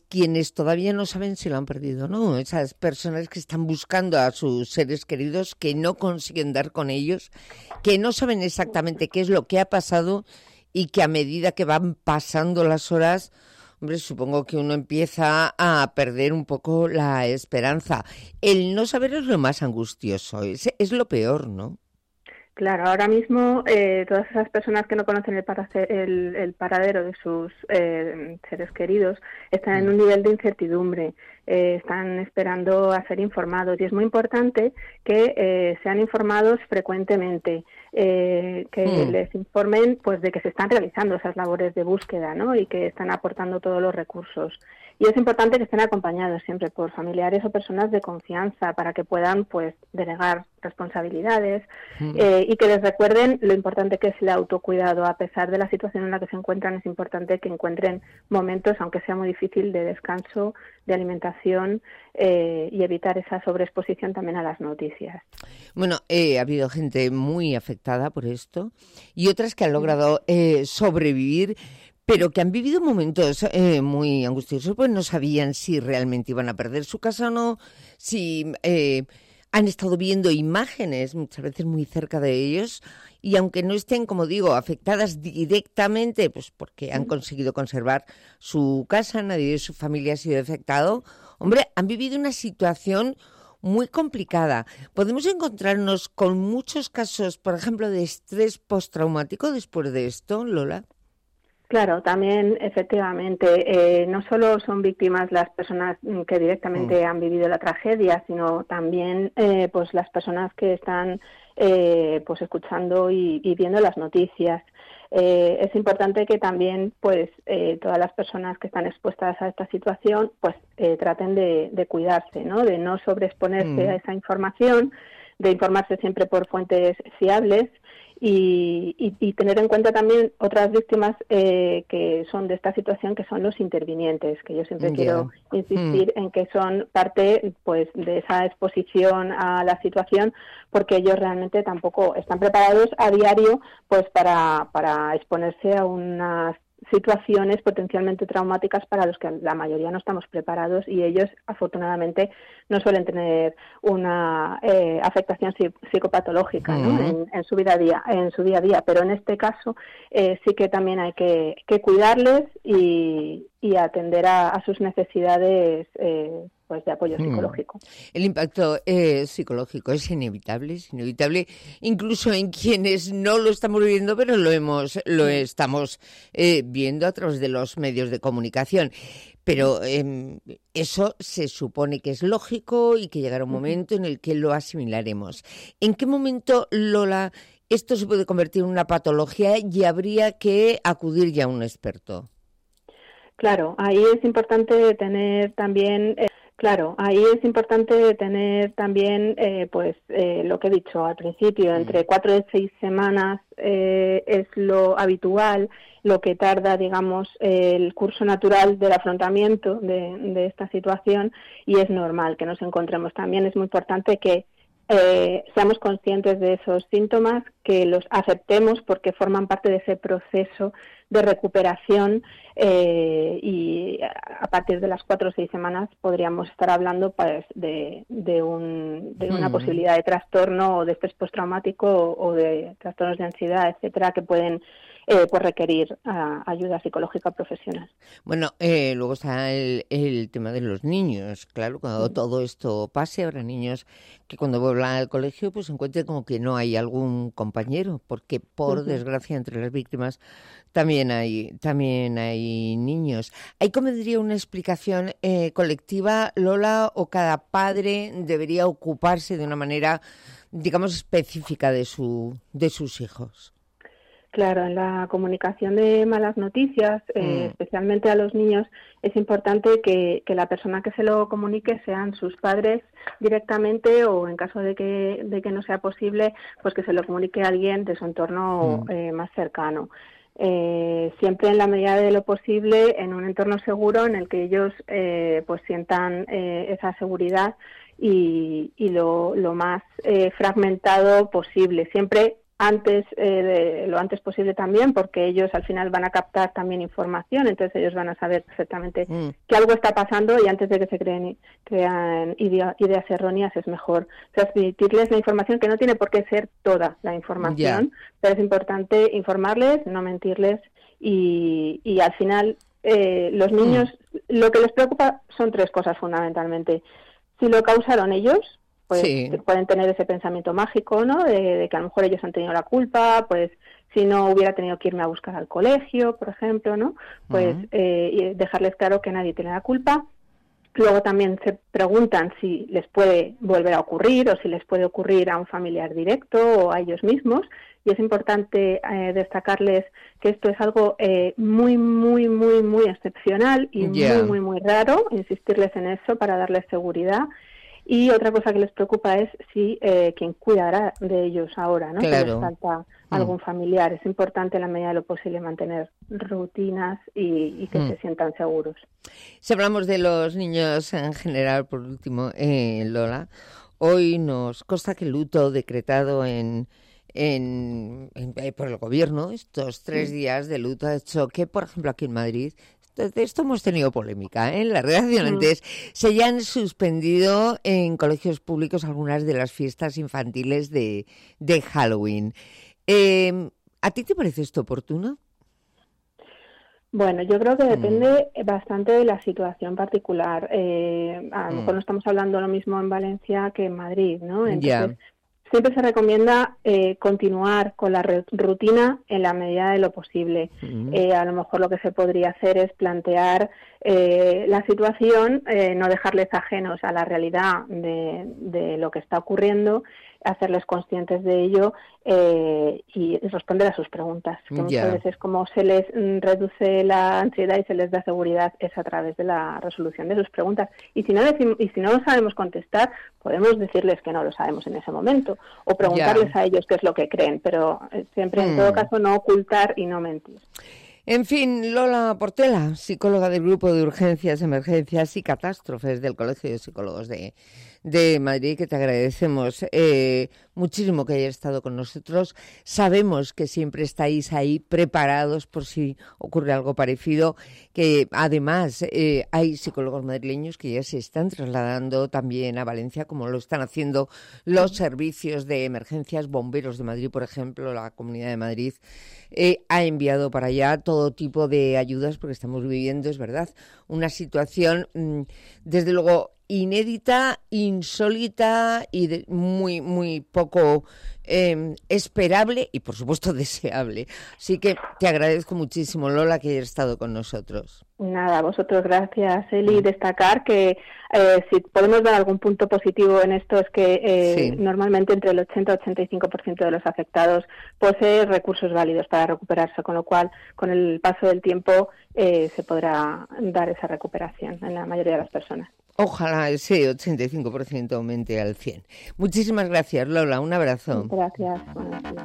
[SPEAKER 2] pues quienes todavía no saben si lo han perdido o no, esas personas que están buscando a sus seres queridos, que no consiguen dar con ellos, que no saben exactamente qué es lo que ha pasado y que a medida que van pasando las horas, hombre, supongo que uno empieza a perder un poco la esperanza. El no saber es lo más angustioso, es, es lo peor, ¿no?
[SPEAKER 24] Claro, ahora mismo eh, todas esas personas que no conocen el, parace- el, el paradero de sus eh, seres queridos están en un nivel de incertidumbre, eh, están esperando a ser informados y es muy importante que eh, sean informados frecuentemente, eh, que
[SPEAKER 3] Mm.
[SPEAKER 24] les informen pues de que se están realizando esas labores de búsqueda, ¿no? Y que están aportando todos los recursos. Y es importante que estén acompañados siempre por familiares o personas de confianza para que puedan pues delegar responsabilidades
[SPEAKER 3] Mm.
[SPEAKER 24] eh, y que les recuerden lo importante que es el autocuidado. A pesar de la situación en la que se encuentran, es importante que encuentren momentos, aunque sea muy difícil, de descanso, de alimentación eh, y evitar esa sobreexposición también a las noticias.
[SPEAKER 2] Bueno, eh, ha habido gente muy afectada por esto y otras que han logrado eh, sobrevivir, pero que han vivido momentos eh, muy angustiosos, pues no sabían si realmente iban a perder su casa o no, si eh, han estado viendo imágenes muchas veces muy cerca de ellos y aunque no estén, como digo, afectadas directamente, pues porque han conseguido conservar su casa, nadie de su familia ha sido afectado, hombre, han vivido una situación muy complicada. ¿Podemos encontrarnos con muchos casos, por ejemplo, de estrés postraumático después de esto, Lola?
[SPEAKER 24] Claro, también efectivamente, eh, no solo son víctimas las personas mm, que directamente
[SPEAKER 3] Mm.
[SPEAKER 24] han vivido la tragedia, sino también eh, pues las personas que están eh, pues escuchando y, y viendo las noticias. Eh, es importante que también pues eh, todas las personas que están expuestas a esta situación pues eh, traten de, de cuidarse, ¿no? De no sobreexponerse
[SPEAKER 3] Mm.
[SPEAKER 24] a esa información, de informarse siempre por fuentes fiables. Y, y, y tener en cuenta también otras víctimas eh, que son de esta situación, que son los intervinientes, que yo siempre
[SPEAKER 3] Ya.
[SPEAKER 24] quiero insistir
[SPEAKER 3] Mm.
[SPEAKER 24] en que son parte pues de esa exposición a la situación, porque ellos realmente tampoco están preparados a diario pues para, para exponerse a unas situaciones potencialmente traumáticas para los que la mayoría no estamos preparados y ellos afortunadamente no suelen tener una eh, afectación psi- psicopatológica, ¿no?
[SPEAKER 3] Ujú.
[SPEAKER 24] en, en su vida a día, en su día a día, pero en este caso eh, sí que también hay que, que cuidarles y, y atender a, a sus necesidades eh, pues de apoyo
[SPEAKER 2] Mm.
[SPEAKER 24] psicológico.
[SPEAKER 2] El impacto eh, psicológico es inevitable, es inevitable, incluso en quienes no lo estamos viviendo, pero lo hemos, lo estamos eh, viendo a través de los medios de comunicación. Pero eh, eso se supone que es lógico y que llegará un momento en el que lo asimilaremos. ¿En qué momento, Lola, esto se puede convertir en una patología y habría que acudir ya a un experto?
[SPEAKER 24] Claro, ahí es importante tener también, eh, claro, ahí es importante tener también, eh, pues, eh, lo que he dicho al principio, entre cuatro y seis semanas eh, es lo habitual, lo que tarda, digamos, el curso natural del afrontamiento de, de esta situación y es normal que nos encontremos. También es muy importante que eh, seamos conscientes de esos síntomas, que los aceptemos porque forman parte de ese proceso de recuperación eh, y a partir de las cuatro o seis semanas podríamos estar hablando pues, de, de, un, de una
[SPEAKER 2] Mm.
[SPEAKER 24] posibilidad de trastorno o de estrés postraumático o, o de trastornos de ansiedad, etcétera, que pueden eh, pues requerir ah, ayuda psicológica profesional.
[SPEAKER 2] Bueno, eh, luego está el, el tema de los niños. Claro, cuando todo esto pase, habrá niños que cuando vuelvan al colegio pues encuentren como que no hay algún compañero, porque por
[SPEAKER 24] Ujú.
[SPEAKER 2] desgracia entre las víctimas también hay también hay niños. ¿Hay, como diría, una explicación eh, colectiva, Lola, o cada padre debería ocuparse de una manera, digamos, específica de su de sus hijos?
[SPEAKER 24] Claro, en la comunicación de malas noticias, eh,
[SPEAKER 2] Mm.
[SPEAKER 24] especialmente a los niños, es importante que, que la persona que se lo comunique sean sus padres directamente o, en caso de que, de que no sea posible, pues que se lo comunique a alguien de su entorno
[SPEAKER 3] Mm.
[SPEAKER 24] eh, más cercano. Eh, siempre en la medida de lo posible en un entorno seguro en el que ellos eh, pues sientan eh, esa seguridad y, y lo, lo más eh, fragmentado posible, siempre antes, eh, de, lo antes posible también, porque ellos al final van a captar también información, entonces ellos van a saber perfectamente mm. que algo está pasando y antes de que se creen, crean idea, ideas erróneas es mejor transmitirles la información, que no tiene por qué ser toda la información, yeah. pero es importante informarles, no mentirles y, y al final eh, los niños, mm. lo que les preocupa son tres cosas fundamentalmente. Si lo causaron ellos, pues sí. pueden tener ese pensamiento mágico, ¿no? De, de que a lo mejor ellos han tenido la culpa, pues si no hubiera tenido que irme a buscar al colegio, por ejemplo, ¿no? Pues uh-huh. eh, dejarles claro que nadie tiene la culpa. Luego también se preguntan si les puede volver a ocurrir o si les puede ocurrir a un familiar directo o a ellos mismos. Y es importante eh, destacarles que esto es algo eh, muy, muy, muy, muy excepcional y yeah. muy, muy, muy raro. Insistirles en eso para darles seguridad. Y otra cosa que les preocupa es si eh, quién cuidará de ellos ahora, ¿no? Claro. Que les falta algún mm. familiar. Es importante en la medida de lo posible mantener rutinas y, y que mm. se sientan seguros.
[SPEAKER 2] Si hablamos de los niños en general, por último, eh, Lola, hoy nos consta que el luto decretado en, en, en por el gobierno, estos tres sí. días de luto, ha hecho que, por ejemplo, aquí en Madrid, de esto hemos tenido polémica, ¿eh? En la redacción antes. Mm. Se ya han suspendido en colegios públicos algunas de las fiestas infantiles de, de Halloween. Eh, ¿A ti te parece esto oportuno?
[SPEAKER 24] Bueno, yo creo que depende mm. bastante de la situación particular. Eh, a lo mejor mm. no estamos hablando lo mismo en Valencia que en Madrid, ¿no? Entonces, yeah. siempre se recomienda eh, continuar con la rutina en la medida de lo posible. Uh-huh. Eh, a lo mejor lo que se podría hacer es plantear eh, la situación, eh, no dejarles ajenos a la realidad de, de lo que está ocurriendo, hacerles conscientes de ello eh, y responder a sus preguntas. Que yeah. muchas veces como se les reduce la ansiedad y se les da seguridad es a través de la resolución de sus preguntas. Y si no decimos, y si no lo sabemos contestar, podemos decirles que no lo sabemos en ese momento o preguntarles yeah. a ellos qué es lo que creen, pero siempre mm. en todo caso no ocultar y no mentir.
[SPEAKER 2] En fin, Lola Portela, psicóloga del Grupo de Urgencias, Emergencias y Catástrofes del Colegio de Psicólogos de, de Madrid, que te agradecemos eh, muchísimo que hayas estado con nosotros. Sabemos que siempre estáis ahí preparados por si ocurre algo parecido, que además eh, hay psicólogos madrileños que ya se están trasladando también a Valencia, como lo están haciendo los servicios de emergencias, Bomberos de Madrid, por ejemplo, la Comunidad de Madrid eh, ha enviado para allá todo tipo de ayudas, porque estamos viviendo, es verdad, una situación mmm, desde luego inédita, insólita y de, muy, muy poco eh, esperable y, por supuesto, deseable. Así que te agradezco muchísimo, Lola, que hayas estado con nosotros.
[SPEAKER 24] Nada, a vosotros gracias, Eli. Mm. Destacar que eh, si podemos dar algún punto positivo en esto es que eh, sí. normalmente entre el ochenta y ochenta y cinco por ciento de los afectados posee recursos válidos para recuperarse, con lo cual, con el paso del tiempo, eh, se podrá dar esa recuperación en la mayoría de las personas.
[SPEAKER 2] Ojalá ese ochenta y cinco por ciento aumente al cien por ciento. Muchísimas gracias, Lola. Un abrazo.
[SPEAKER 24] Gracias. Buenos días.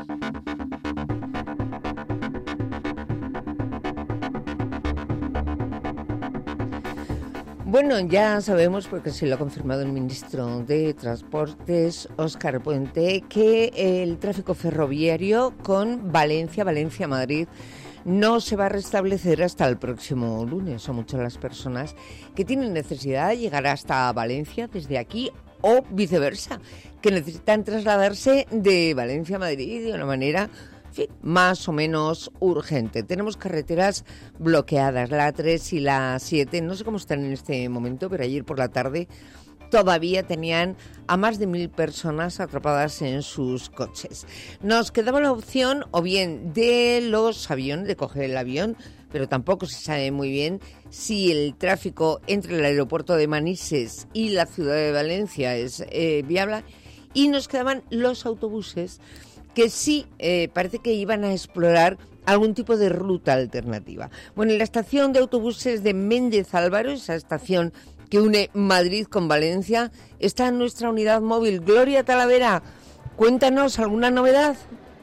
[SPEAKER 2] Bueno, ya sabemos, porque se lo ha confirmado el ministro de Transportes, Óscar Puente, que el tráfico ferroviario con Valencia, Valencia-Madrid, no se va a restablecer hasta el próximo lunes. Son muchas las personas que tienen necesidad de llegar hasta Valencia desde aquí o viceversa, que necesitan trasladarse de Valencia a Madrid de una manera, en fin, más o menos urgente. Tenemos carreteras bloqueadas, la A tres y la A siete, no sé cómo están en este momento, pero ayer por la tarde todavía tenían a más de mil personas atrapadas en sus coches. Nos quedaba la opción o bien de los aviones, de coger el avión, pero tampoco se sabe muy bien si el tráfico entre el aeropuerto de Manises y la ciudad de Valencia es eh, viable. Y nos quedaban los autobuses, que sí eh, parece que iban a explorar algún tipo de ruta alternativa. Bueno, en la estación de autobuses de Méndez Álvaro, esa estación que une Madrid con Valencia, está nuestra unidad móvil. Gloria Talavera, cuéntanos alguna novedad.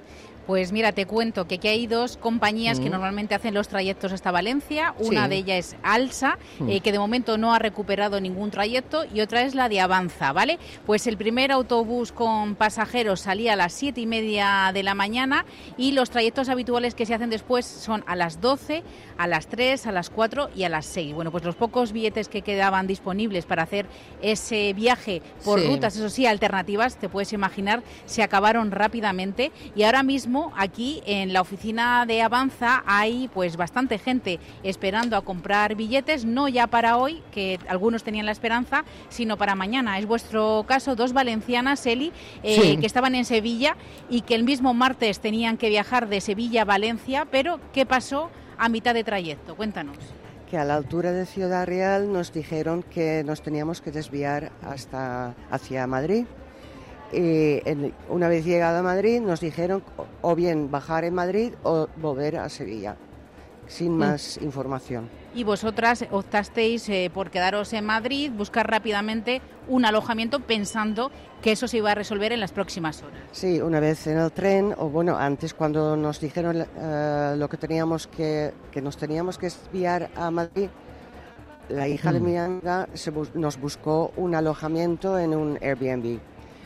[SPEAKER 3] Pues mira, te cuento que aquí hay dos compañías mm. que normalmente hacen los trayectos hasta Valencia. Una sí. de ellas es Alsa, mm. eh, que de momento no ha recuperado ningún trayecto, y otra es la de Avanza, ¿vale? Pues el primer autobús con pasajeros salía a las siete y media de la mañana y los trayectos habituales que se hacen después son a las doce, a las tres, a las cuatro y a las seis. Bueno, pues los pocos billetes que quedaban disponibles para hacer ese viaje por sí. rutas, eso sí, alternativas, te puedes imaginar, se acabaron rápidamente, y ahora mismo aquí en la oficina de Avanza hay pues bastante gente esperando a comprar billetes, no ya para hoy, que algunos tenían la esperanza, sino para mañana. Es vuestro caso, dos valencianas, Eli, eh, sí. que estaban en Sevilla y que el mismo martes tenían que viajar de Sevilla a Valencia, pero ¿qué pasó a mitad de trayecto? Cuéntanos.
[SPEAKER 4] Que a la altura de Ciudad Real nos dijeron que nos teníamos que desviar hasta hacia Madrid. Y una vez llegado a Madrid nos dijeron o bien bajar en Madrid o volver a Sevilla, sin más mm. información.
[SPEAKER 3] Y vosotras optasteis eh, por quedaros en Madrid, buscar rápidamente un alojamiento pensando que eso se iba a resolver en las próximas horas.
[SPEAKER 4] Sí, una vez en el tren, o bueno, antes cuando nos dijeron uh, lo que teníamos que, que nos teníamos que desviar a Madrid, la hija mm. de mi amiga se bus- nos buscó un alojamiento en un Airbnb.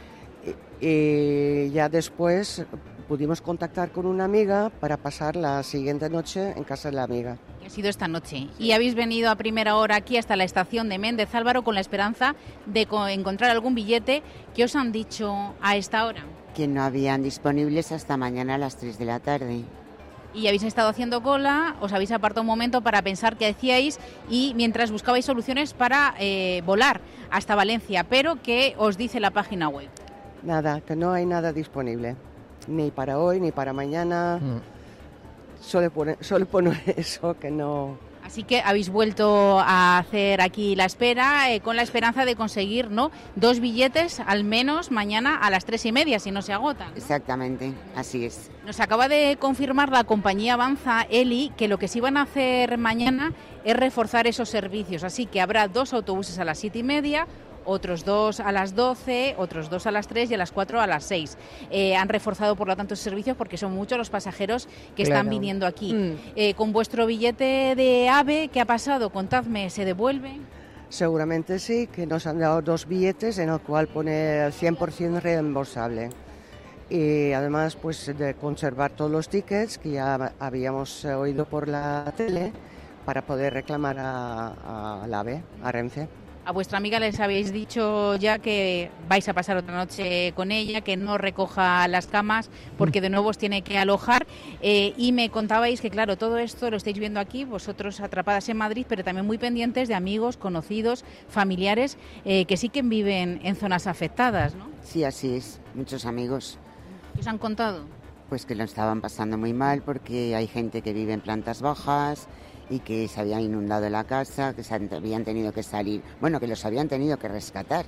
[SPEAKER 4] Y ya después pudimos contactar con una amiga para pasar la siguiente noche en casa de la amiga.
[SPEAKER 3] Ha sido esta noche. Y habéis venido a primera hora aquí hasta la estación de Méndez Álvaro con la esperanza de co- encontrar algún billete. ¿Qué os han dicho a esta hora?
[SPEAKER 5] Que no habían disponibles hasta mañana a las tres de la tarde.
[SPEAKER 3] Y habéis estado haciendo cola, os habéis apartado un momento para pensar qué decíais y mientras buscabais soluciones para eh, volar hasta Valencia. Pero ¿qué os dice la página web?
[SPEAKER 4] Nada, que no hay nada disponible, ni para hoy, ni para mañana. Mm. Solo pone, solo pone eso, que no...
[SPEAKER 3] Así que habéis vuelto a hacer aquí la espera, eh, con la esperanza de conseguir, ¿no?, dos billetes al menos mañana a las tres y media, si no se agotan, ¿no?
[SPEAKER 5] Exactamente, así es.
[SPEAKER 3] Nos acaba de confirmar la compañía Avanza, Eli, que lo que sí van a hacer mañana es reforzar esos servicios. Así que habrá dos autobuses a las siete y media, otros dos a las doce, otros dos a las tres y a las cuatro a las seis. Eh, han reforzado, por lo tanto, esos servicios porque son muchos los pasajeros que claro. están viniendo aquí. Mm. Eh, con vuestro billete de AVE, ¿qué ha pasado? Contadme, ¿se devuelve?
[SPEAKER 4] Seguramente sí, que nos han dado dos billetes en el cual pone el cien por ciento reembolsable. Y además, pues, de conservar todos los tickets que ya habíamos oído por la tele para poder reclamar a, a la AVE, a Renfe.
[SPEAKER 3] A vuestra amiga les habéis dicho ya que vais a pasar otra noche con ella, que no recoja las camas porque de nuevo os tiene que alojar. Eh, y me contabais que, claro, todo esto lo estáis viendo aquí, vosotros atrapadas en Madrid, pero también muy pendientes de amigos, conocidos, familiares eh, que sí que viven en zonas afectadas, ¿no?
[SPEAKER 5] Sí, así es, muchos amigos.
[SPEAKER 3] ¿Qué os han contado?
[SPEAKER 5] Pues que lo estaban pasando muy mal porque hay gente que vive en plantas bajas y que se habían inundado la casa, que se habían tenido que salir, bueno, que los habían tenido que rescatar.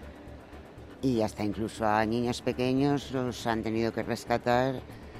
[SPEAKER 5] Y hasta incluso a niños pequeños los han tenido que rescatar.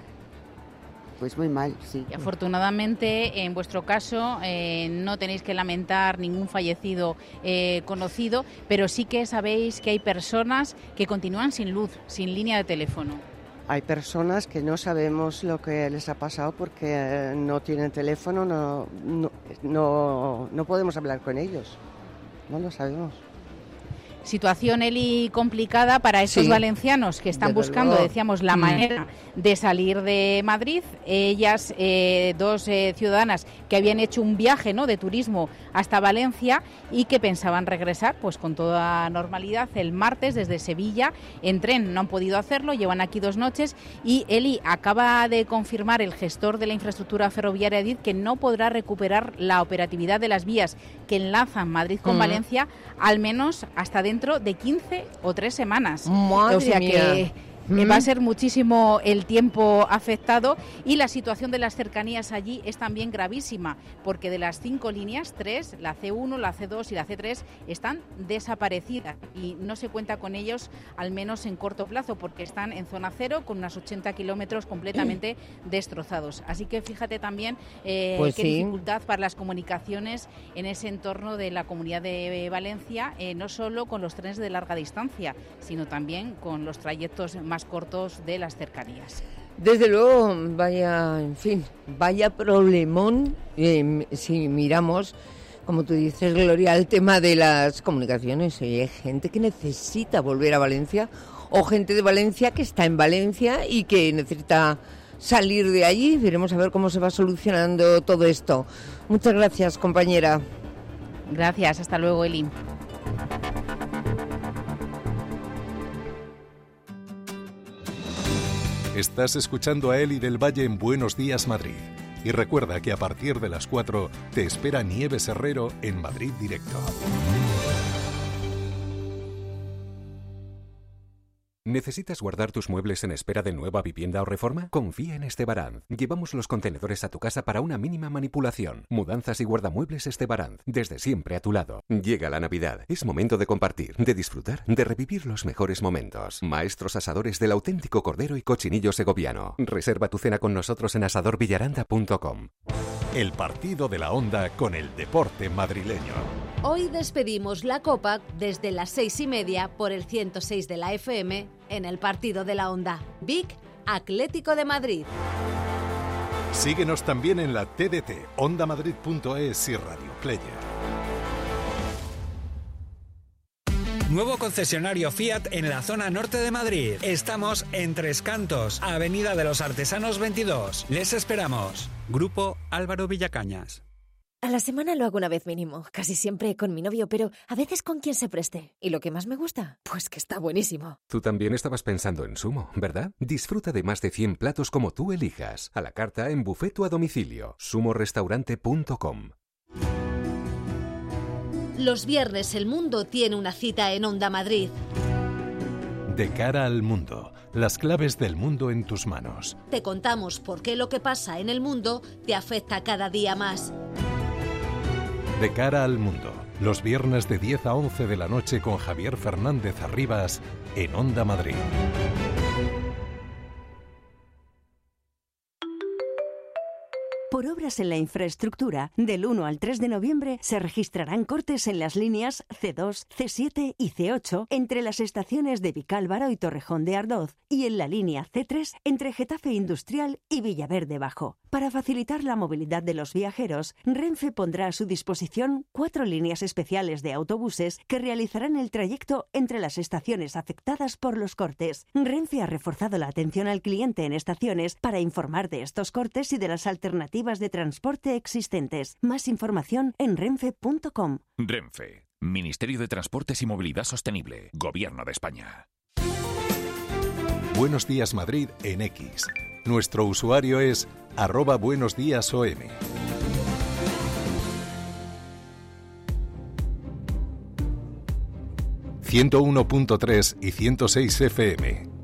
[SPEAKER 5] Pues muy mal, sí.
[SPEAKER 3] Y afortunadamente, en vuestro caso, eh, no tenéis que lamentar ningún fallecido eh, conocido, pero sí que sabéis que hay personas que continúan sin luz, sin línea de teléfono.
[SPEAKER 4] Hay personas que no sabemos lo que les ha pasado porque no tienen teléfono, no, no, no, no podemos hablar con ellos, no lo sabemos.
[SPEAKER 3] Situación, Eli, complicada para estos sí, valencianos que están buscando, luego. decíamos, la manera de salir de Madrid. Ellas, eh, dos eh, ciudadanas que habían hecho un viaje, ¿no?, de turismo hasta Valencia y que pensaban regresar pues con toda normalidad el martes desde Sevilla en tren. No han podido hacerlo, llevan aquí dos noches y Eli acaba de confirmar, el gestor de la infraestructura ferroviaria Adif, que no podrá recuperar la operatividad de las vías que enlazan Madrid con mm. Valencia, al menos hasta dentro de quince o tres semanas.
[SPEAKER 2] Madre
[SPEAKER 3] o sea
[SPEAKER 2] mía.
[SPEAKER 3] que ¿Mm? va a ser muchísimo el tiempo afectado y la situación de las cercanías allí es también gravísima, porque de las cinco líneas, tres, la ce uno, la ce dos y la ce tres, están desaparecidas y no se cuenta con ellos, al menos en corto plazo, porque están en zona cero con unos ochenta kilómetros completamente destrozados. Así que fíjate también eh,
[SPEAKER 2] pues
[SPEAKER 3] qué
[SPEAKER 2] sí.
[SPEAKER 3] dificultad para las comunicaciones en ese entorno de la Comunidad de Valencia, eh, no solo con los trenes de larga distancia, sino también con los trayectos más más cortos de las cercanías.
[SPEAKER 2] Desde luego, vaya, en fin, vaya problemón, eh, si miramos, como tú dices, Gloria, el tema de las comunicaciones. Oye, hay gente que necesita volver a Valencia o gente de Valencia que está en Valencia y que necesita salir de allí. Veremos a ver cómo se va solucionando todo esto. Muchas gracias, compañera.
[SPEAKER 3] Gracias, hasta luego, Eli.
[SPEAKER 1] Estás escuchando a Eli del Valle en Buenos Días, Madrid. Y recuerda que a partir de las cuatro te espera Nieves Herrero en Madrid Directo.
[SPEAKER 6] ¿Necesitas guardar tus muebles en espera de nueva vivienda o reforma? Confía en Estebaranz. Llevamos los contenedores a tu casa para una mínima manipulación. Mudanzas y guardamuebles Estebaranz. Desde siempre a tu lado. Llega la Navidad. Es momento de compartir, de disfrutar, de revivir los mejores momentos. Maestros asadores del auténtico cordero y cochinillo segoviano. Reserva tu cena con nosotros en asador villaranda punto com.
[SPEAKER 1] El partido de la Onda con el deporte madrileño.
[SPEAKER 20] Hoy despedimos la Copa desde las seis y media por el ciento seis de la F M en el partido de la Onda. Vic, Atlético de Madrid.
[SPEAKER 1] Síguenos también en la T D T, onda madrid punto es y Radio Player.
[SPEAKER 7] Nuevo concesionario Fiat en la zona norte de Madrid. Estamos en Tres Cantos, Avenida de los Artesanos veintidós. Les esperamos. Grupo Álvaro Villacañas.
[SPEAKER 8] A la semana lo hago una vez mínimo, casi siempre con mi novio, pero a veces con quien se preste. ¿Y lo que más me gusta? Pues que está buenísimo.
[SPEAKER 6] Tú también estabas pensando en Sumo, ¿verdad? Disfruta de más de cien platos como tú elijas. A la carta, en buffet o a domicilio. sumo restaurante punto com.
[SPEAKER 20] Los viernes el mundo tiene una cita en Onda Madrid.
[SPEAKER 1] De cara al mundo, las claves del mundo en tus manos.
[SPEAKER 20] Te contamos por qué lo que pasa en el mundo te afecta cada día más.
[SPEAKER 1] De cara al mundo, los viernes de diez a once de la noche con Javier Fernández Arribas en Onda Madrid.
[SPEAKER 13] Por obras en la infraestructura, del uno al tres de noviembre se registrarán cortes en las líneas C dos, C siete y C ocho entre las estaciones de Vicálvaro y Torrejón de Ardoz y en la línea C tres entre Getafe Industrial y Villaverde Bajo. Para facilitar la movilidad de los viajeros, Renfe pondrá a su disposición cuatro líneas especiales de autobuses que realizarán el trayecto entre las estaciones afectadas por los cortes. Renfe ha reforzado la atención al cliente en estaciones para informar de estos cortes y de las alternativas de transporte existentes. Más información en renfe punto com.
[SPEAKER 14] Renfe, Ministerio de Transportes y Movilidad Sostenible, Gobierno de España.
[SPEAKER 1] Buenos Días Madrid en X. Nuestro usuario es arroba buenos días O M. ciento uno punto tres y ciento seis F M.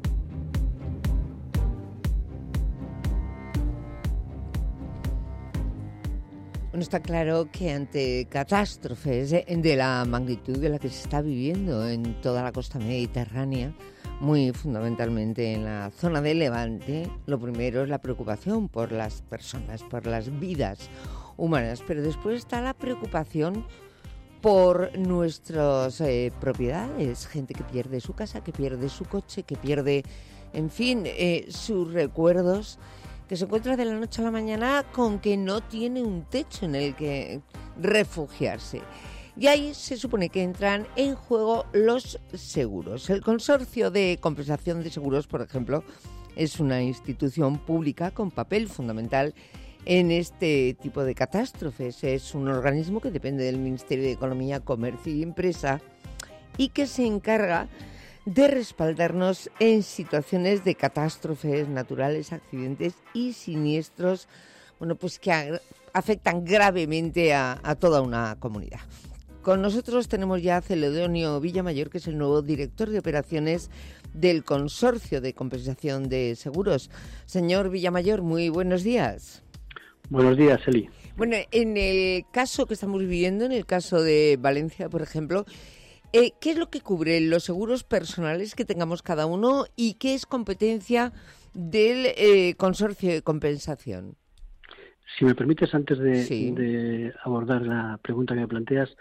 [SPEAKER 2] Bueno, está claro que ante catástrofes de la magnitud de la que se está viviendo en toda la costa mediterránea, muy fundamentalmente en la zona de Levante, lo primero es la preocupación por las personas, por las vidas humanas, pero después está la preocupación por nuestras eh, propiedades, gente que pierde su casa, que pierde su coche, que pierde, en fin, eh, sus recuerdos, que se encuentra de la noche a la mañana con que no tiene un techo en el que refugiarse. Y ahí se supone que entran en juego los seguros. El Consorcio de Compensación de Seguros, por ejemplo, es una institución pública con papel fundamental en este tipo de catástrofes. Es un organismo que depende del Ministerio de Economía, Comercio y Empresa y que se encarga de respaldarnos en situaciones de catástrofes naturales, accidentes y siniestros, bueno, pues que afectan gravemente a, a toda una comunidad. Con nosotros tenemos ya a Celedonio Villamayor, que es el nuevo director de operaciones del Consorcio de Compensación de Seguros. Señor Villamayor, muy buenos días.
[SPEAKER 9] Buenos días, Eli.
[SPEAKER 2] Bueno, en el caso que estamos viviendo, en el caso de Valencia, por ejemplo, Eh, ¿qué es lo que cubren los seguros personales que tengamos cada uno y qué es competencia del eh, consorcio de compensación?
[SPEAKER 9] Si me permites, antes de,
[SPEAKER 2] sí.
[SPEAKER 9] de abordar la pregunta que me planteas,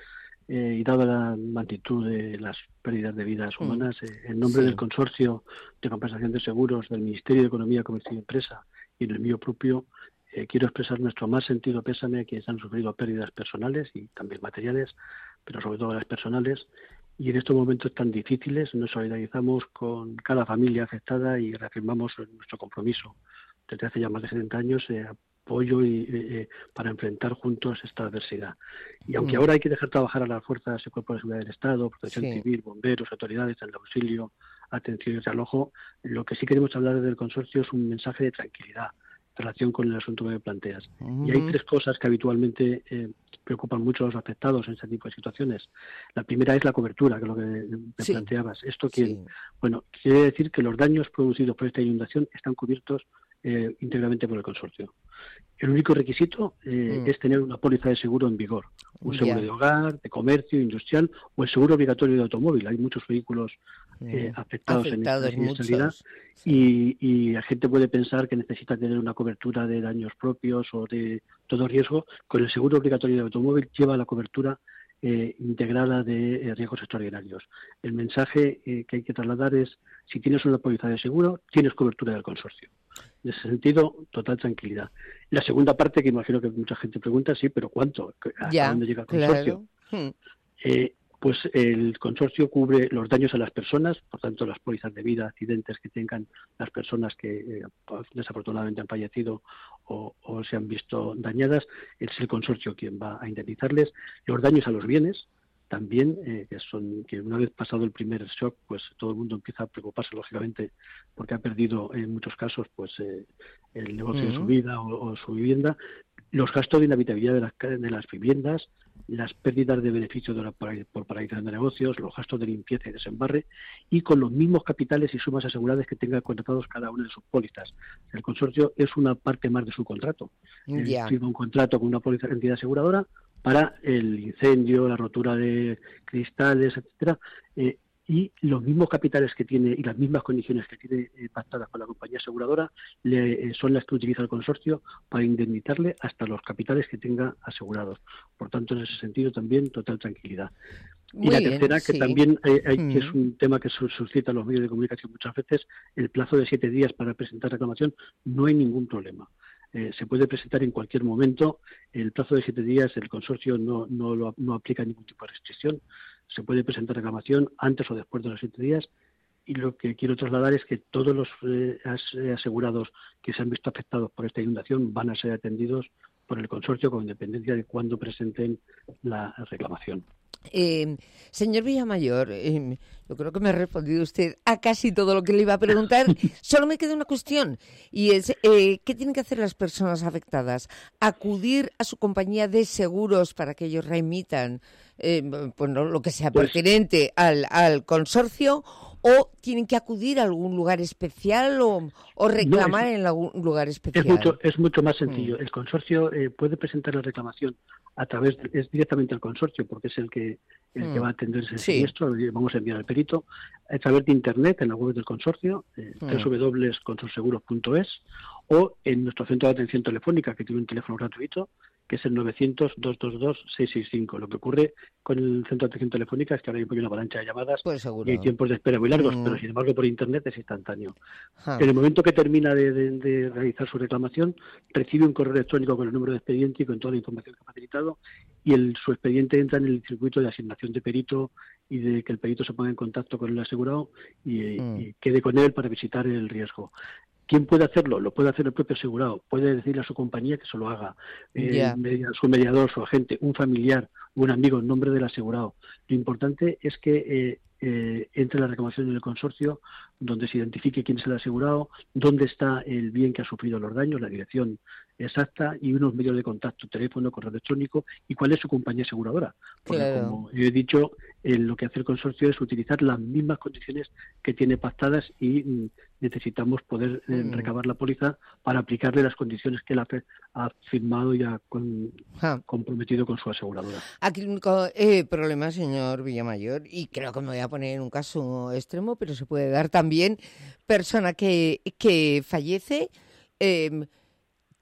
[SPEAKER 9] eh, y dada la magnitud de las pérdidas de vidas humanas, eh, en nombre sí. del Consorcio de Compensación de Seguros del Ministerio de Economía, Comercio y Empresa y en el mío propio, eh, quiero expresar nuestro más sentido pésame a quienes han sufrido pérdidas personales y también materiales, pero sobre todo las personales. Y en estos momentos tan difíciles nos solidarizamos con cada familia afectada y reafirmamos nuestro compromiso desde hace ya más de setenta años de apoyo y, eh, para enfrentar juntos esta adversidad. Y aunque mm. ahora hay que dejar trabajar a las fuerzas y cuerpos de seguridad del Estado, protección sí. civil, bomberos, autoridades en el auxilio, atención y desalojo, lo que sí queremos hablar desde el consorcio es un mensaje de tranquilidad en relación con el asunto que me planteas. Mm. Y hay tres cosas que habitualmente eh, preocupan mucho a los afectados en este tipo de situaciones. La primera es la cobertura, que es lo que me sí. planteabas. ¿Esto quiere? Sí. Bueno, quiere decir que los daños producidos por esta inundación están cubiertos eh, íntegramente por el consorcio. El único requisito eh, mm. es tener una póliza de seguro en vigor, un seguro yeah. de hogar, de comercio, industrial o el seguro obligatorio de automóvil. Hay muchos vehículos eh, mm. afectados, afectados en esta realidad sí. y, y la gente puede pensar que necesita tener una cobertura de daños propios o de todo riesgo. Con el seguro obligatorio de automóvil lleva la cobertura eh, integrada de eh, riesgos extraordinarios. El mensaje eh, que hay que trasladar es: si tienes una póliza de seguro, tienes cobertura del consorcio. En ese sentido, total tranquilidad. La segunda parte, que imagino que mucha gente pregunta, sí, pero ¿cuánto? ¿Hasta ya, dónde llega el consorcio? Claro. Hmm. Eh, pues el consorcio cubre los daños a las personas, por tanto las pólizas de vida, accidentes que tengan las personas que eh, desafortunadamente han fallecido o, o se han visto dañadas, es el consorcio quien va a indemnizarles. Los daños a los bienes, también, eh, que son que una vez pasado el primer shock, pues todo el mundo empieza a preocuparse, lógicamente, porque ha perdido en muchos casos pues eh, el negocio uh-huh. de su vida o, o su vivienda. Los gastos de inhabitabilidad de las, de las viviendas, las pérdidas de beneficio de la, por paralización de negocios, los gastos de limpieza y desembarre, y con los mismos capitales y sumas aseguradas que tengan contratados cada una de sus pólizas. El consorcio es una parte más de su contrato. Yeah. Firma un contrato con una póliza de entidad aseguradora para el incendio, la rotura de cristales, etcétera, eh, y los mismos capitales que tiene y las mismas condiciones que tiene eh, pactadas con la compañía aseguradora le, eh, son las que utiliza el consorcio para indemnizarle hasta los capitales que tenga asegurados. Por tanto, en ese sentido también total tranquilidad. Muy y la bien, tercera, que sí. también hay, hay, mm. que es un tema que suscita los medios de comunicación muchas veces, el plazo de siete días para presentar reclamación, no hay ningún problema. Eh, se puede presentar en cualquier momento. El plazo de siete días, el consorcio no, no, lo, no aplica ningún tipo de restricción. Se puede presentar reclamación antes o después de los siete días. Y lo que quiero trasladar es que todos los eh, asegurados que se han visto afectados por esta inundación van a ser atendidos por el consorcio con independencia de cuándo presenten la reclamación.
[SPEAKER 2] Eh, señor Villamayor, eh, yo creo que me ha respondido usted a casi todo lo que le iba a preguntar. Solo me queda una cuestión, y es eh, ¿qué tienen que hacer las personas afectadas? ¿Acudir a su compañía de seguros para que ellos reemitan eh, pues no, lo que sea pues, pertinente al, al consorcio, o tienen que acudir a algún lugar especial o, o reclamar no, es, en algún lugar especial?
[SPEAKER 9] Es mucho, es mucho más sencillo. Mm. El consorcio eh, puede presentar la reclamación a través, de, es directamente al consorcio, porque es el que el mm. que va a atender ese sí. siniestro. Vamos a enviar al perito a través de internet en la web del consorcio, eh, mm. doble u doble u doble u punto consorseguros punto es, o en nuestro centro de atención telefónica, que tiene un teléfono gratuito, que es el novecientos, dos dos dos, seis seis cinco. Lo que ocurre con el centro de atención telefónica es que ahora hay una avalancha de llamadas
[SPEAKER 2] pues seguro.
[SPEAKER 9] y hay tiempos de espera muy largos, mm. pero sin embargo por internet es instantáneo.
[SPEAKER 2] Ah.
[SPEAKER 9] En el momento que termina de, de, de realizar su reclamación, recibe un correo electrónico con el número de expediente y con toda la información que ha facilitado, y el, su expediente entra en el circuito de asignación de perito y de que el perito se ponga en contacto con el asegurado y, mm. y quede con él para visitar el riesgo. ¿Quién puede hacerlo? Lo puede hacer el propio asegurado. Puede decirle a su compañía que se lo haga. Eh, yeah. Su mediador, su agente, un familiar, un amigo en nombre del asegurado. Lo importante es que eh, eh, entre la reclamación en el consorcio, donde se identifique quién es el asegurado, dónde está el bien que ha sufrido los daños, la dirección exacta y unos medios de contacto, teléfono, correo electrónico y cuál es su compañía aseguradora. Porque claro. como yo he dicho, eh, lo que hace el consorcio es utilizar las mismas condiciones que tiene pactadas y mm, necesitamos poder eh, mm. recabar la póliza para aplicarle las condiciones que él ha, ha firmado y ha con, ah. comprometido con su aseguradora.
[SPEAKER 2] Aquí el único eh, problema, señor Villamayor, y creo que me voy a poner en un caso extremo, pero se puede dar también, persona que, que fallece, eh,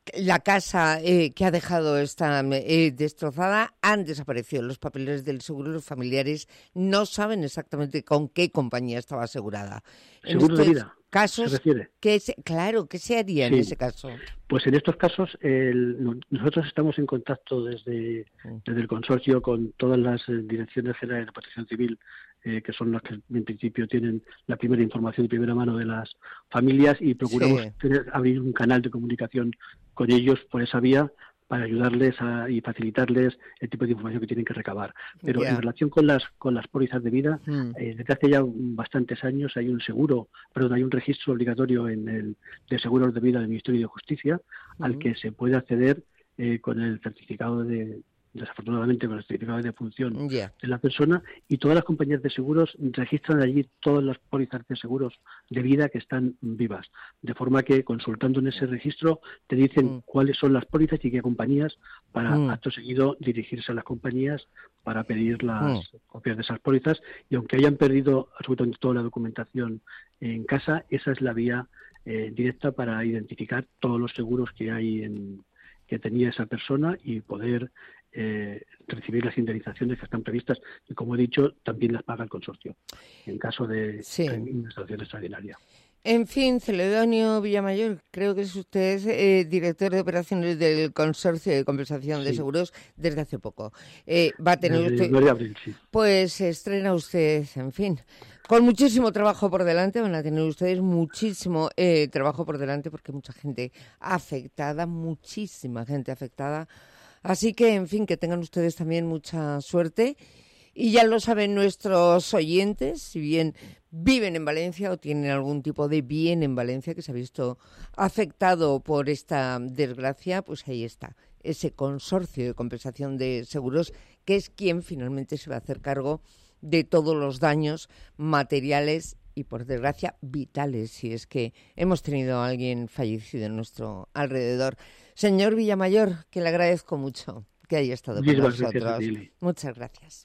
[SPEAKER 2] la casa eh, que ha dejado está eh, destrozada, han desaparecido los papeles del seguro, los familiares no saben exactamente con qué compañía estaba asegurada.
[SPEAKER 9] Seguro de vida.
[SPEAKER 2] Casos,
[SPEAKER 9] ¿se refiere?
[SPEAKER 2] ¿qué se, claro, ¿qué se haría
[SPEAKER 9] sí.
[SPEAKER 2] en ese caso?
[SPEAKER 9] Pues en estos casos el, nosotros estamos en contacto desde, desde el consorcio con todas las eh, direcciones generales de protección civil, eh, que son las que en principio tienen la primera información de primera mano de las familias, y procuramos sí. tener, abrir un canal de comunicación con ellos por esa vía para ayudarles a, y facilitarles el tipo de información que tienen que recabar. Pero yeah. en relación con las con las pólizas de vida, mm. eh, desde hace ya bastantes años hay un seguro, perdón, hay un registro obligatorio en el de seguros de vida del Ministerio de Justicia mm. al que se puede acceder eh, con el certificado de desafortunadamente con el certificado de defunción yeah. de la persona, y todas las compañías de seguros registran allí todas las pólizas de seguros de vida que están vivas, de forma que consultando en ese registro te dicen mm. cuáles son las pólizas y qué compañías, para mm. acto seguido dirigirse a las compañías para pedir las mm. copias de esas pólizas, y aunque hayan perdido absolutamente toda la documentación en casa, esa es la vía eh, directa para identificar todos los seguros que hay en que tenía esa persona y poder eh, recibir las indemnizaciones que están previstas, y como he dicho, también las paga el consorcio en caso de sí. una situación extraordinaria.
[SPEAKER 2] En fin, Celedonio Villamayor, creo que es usted eh, director de operaciones del Consorcio de Compensación sí. de Seguros desde hace poco. Eh, va a tener
[SPEAKER 9] desde
[SPEAKER 2] usted...
[SPEAKER 9] nueve de abril, sí.
[SPEAKER 2] Pues estrena usted, en fin, con muchísimo trabajo por delante, van a tener ustedes muchísimo eh, trabajo por delante, porque mucha gente afectada, muchísima gente afectada. Así que, en fin, que tengan ustedes también mucha suerte. Y ya lo saben nuestros oyentes, si bien viven en Valencia o tienen algún tipo de bien en Valencia que se ha visto afectado por esta desgracia, pues ahí está, ese consorcio de compensación de seguros, que es quien finalmente se va a hacer cargo de todos los daños materiales y, por desgracia, vitales, si es que hemos tenido a alguien fallecido en nuestro alrededor. Señor Villamayor, que le agradezco mucho que haya estado con nosotros. Muchas gracias.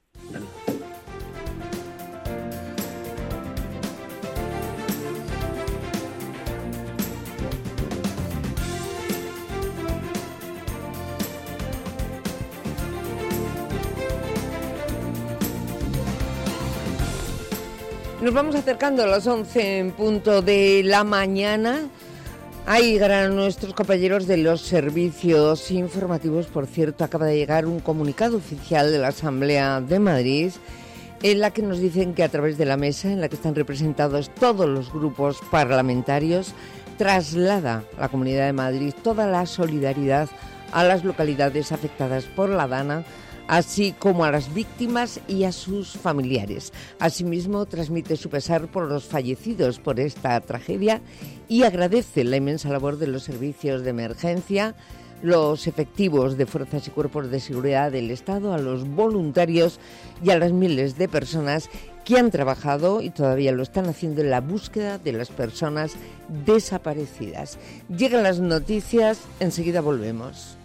[SPEAKER 2] Nos vamos acercando a las once en punto de la mañana. Ahí llegarán nuestros compañeros de los servicios informativos. Por cierto, acaba de llegar un comunicado oficial de la Asamblea de Madrid en la que nos dicen que a través de la mesa en la que están representados todos los grupos parlamentarios, traslada a la Comunidad de Madrid toda la solidaridad a las localidades afectadas por la Dana, así como a las víctimas y a sus familiares. Asimismo, transmite su pesar por los fallecidos por esta tragedia y agradece la inmensa labor de los servicios de emergencia, los efectivos de fuerzas y cuerpos de seguridad del Estado, a los voluntarios y a las miles de personas que han trabajado y todavía lo están haciendo en la búsqueda de las personas desaparecidas. Llegan las noticias, enseguida volvemos.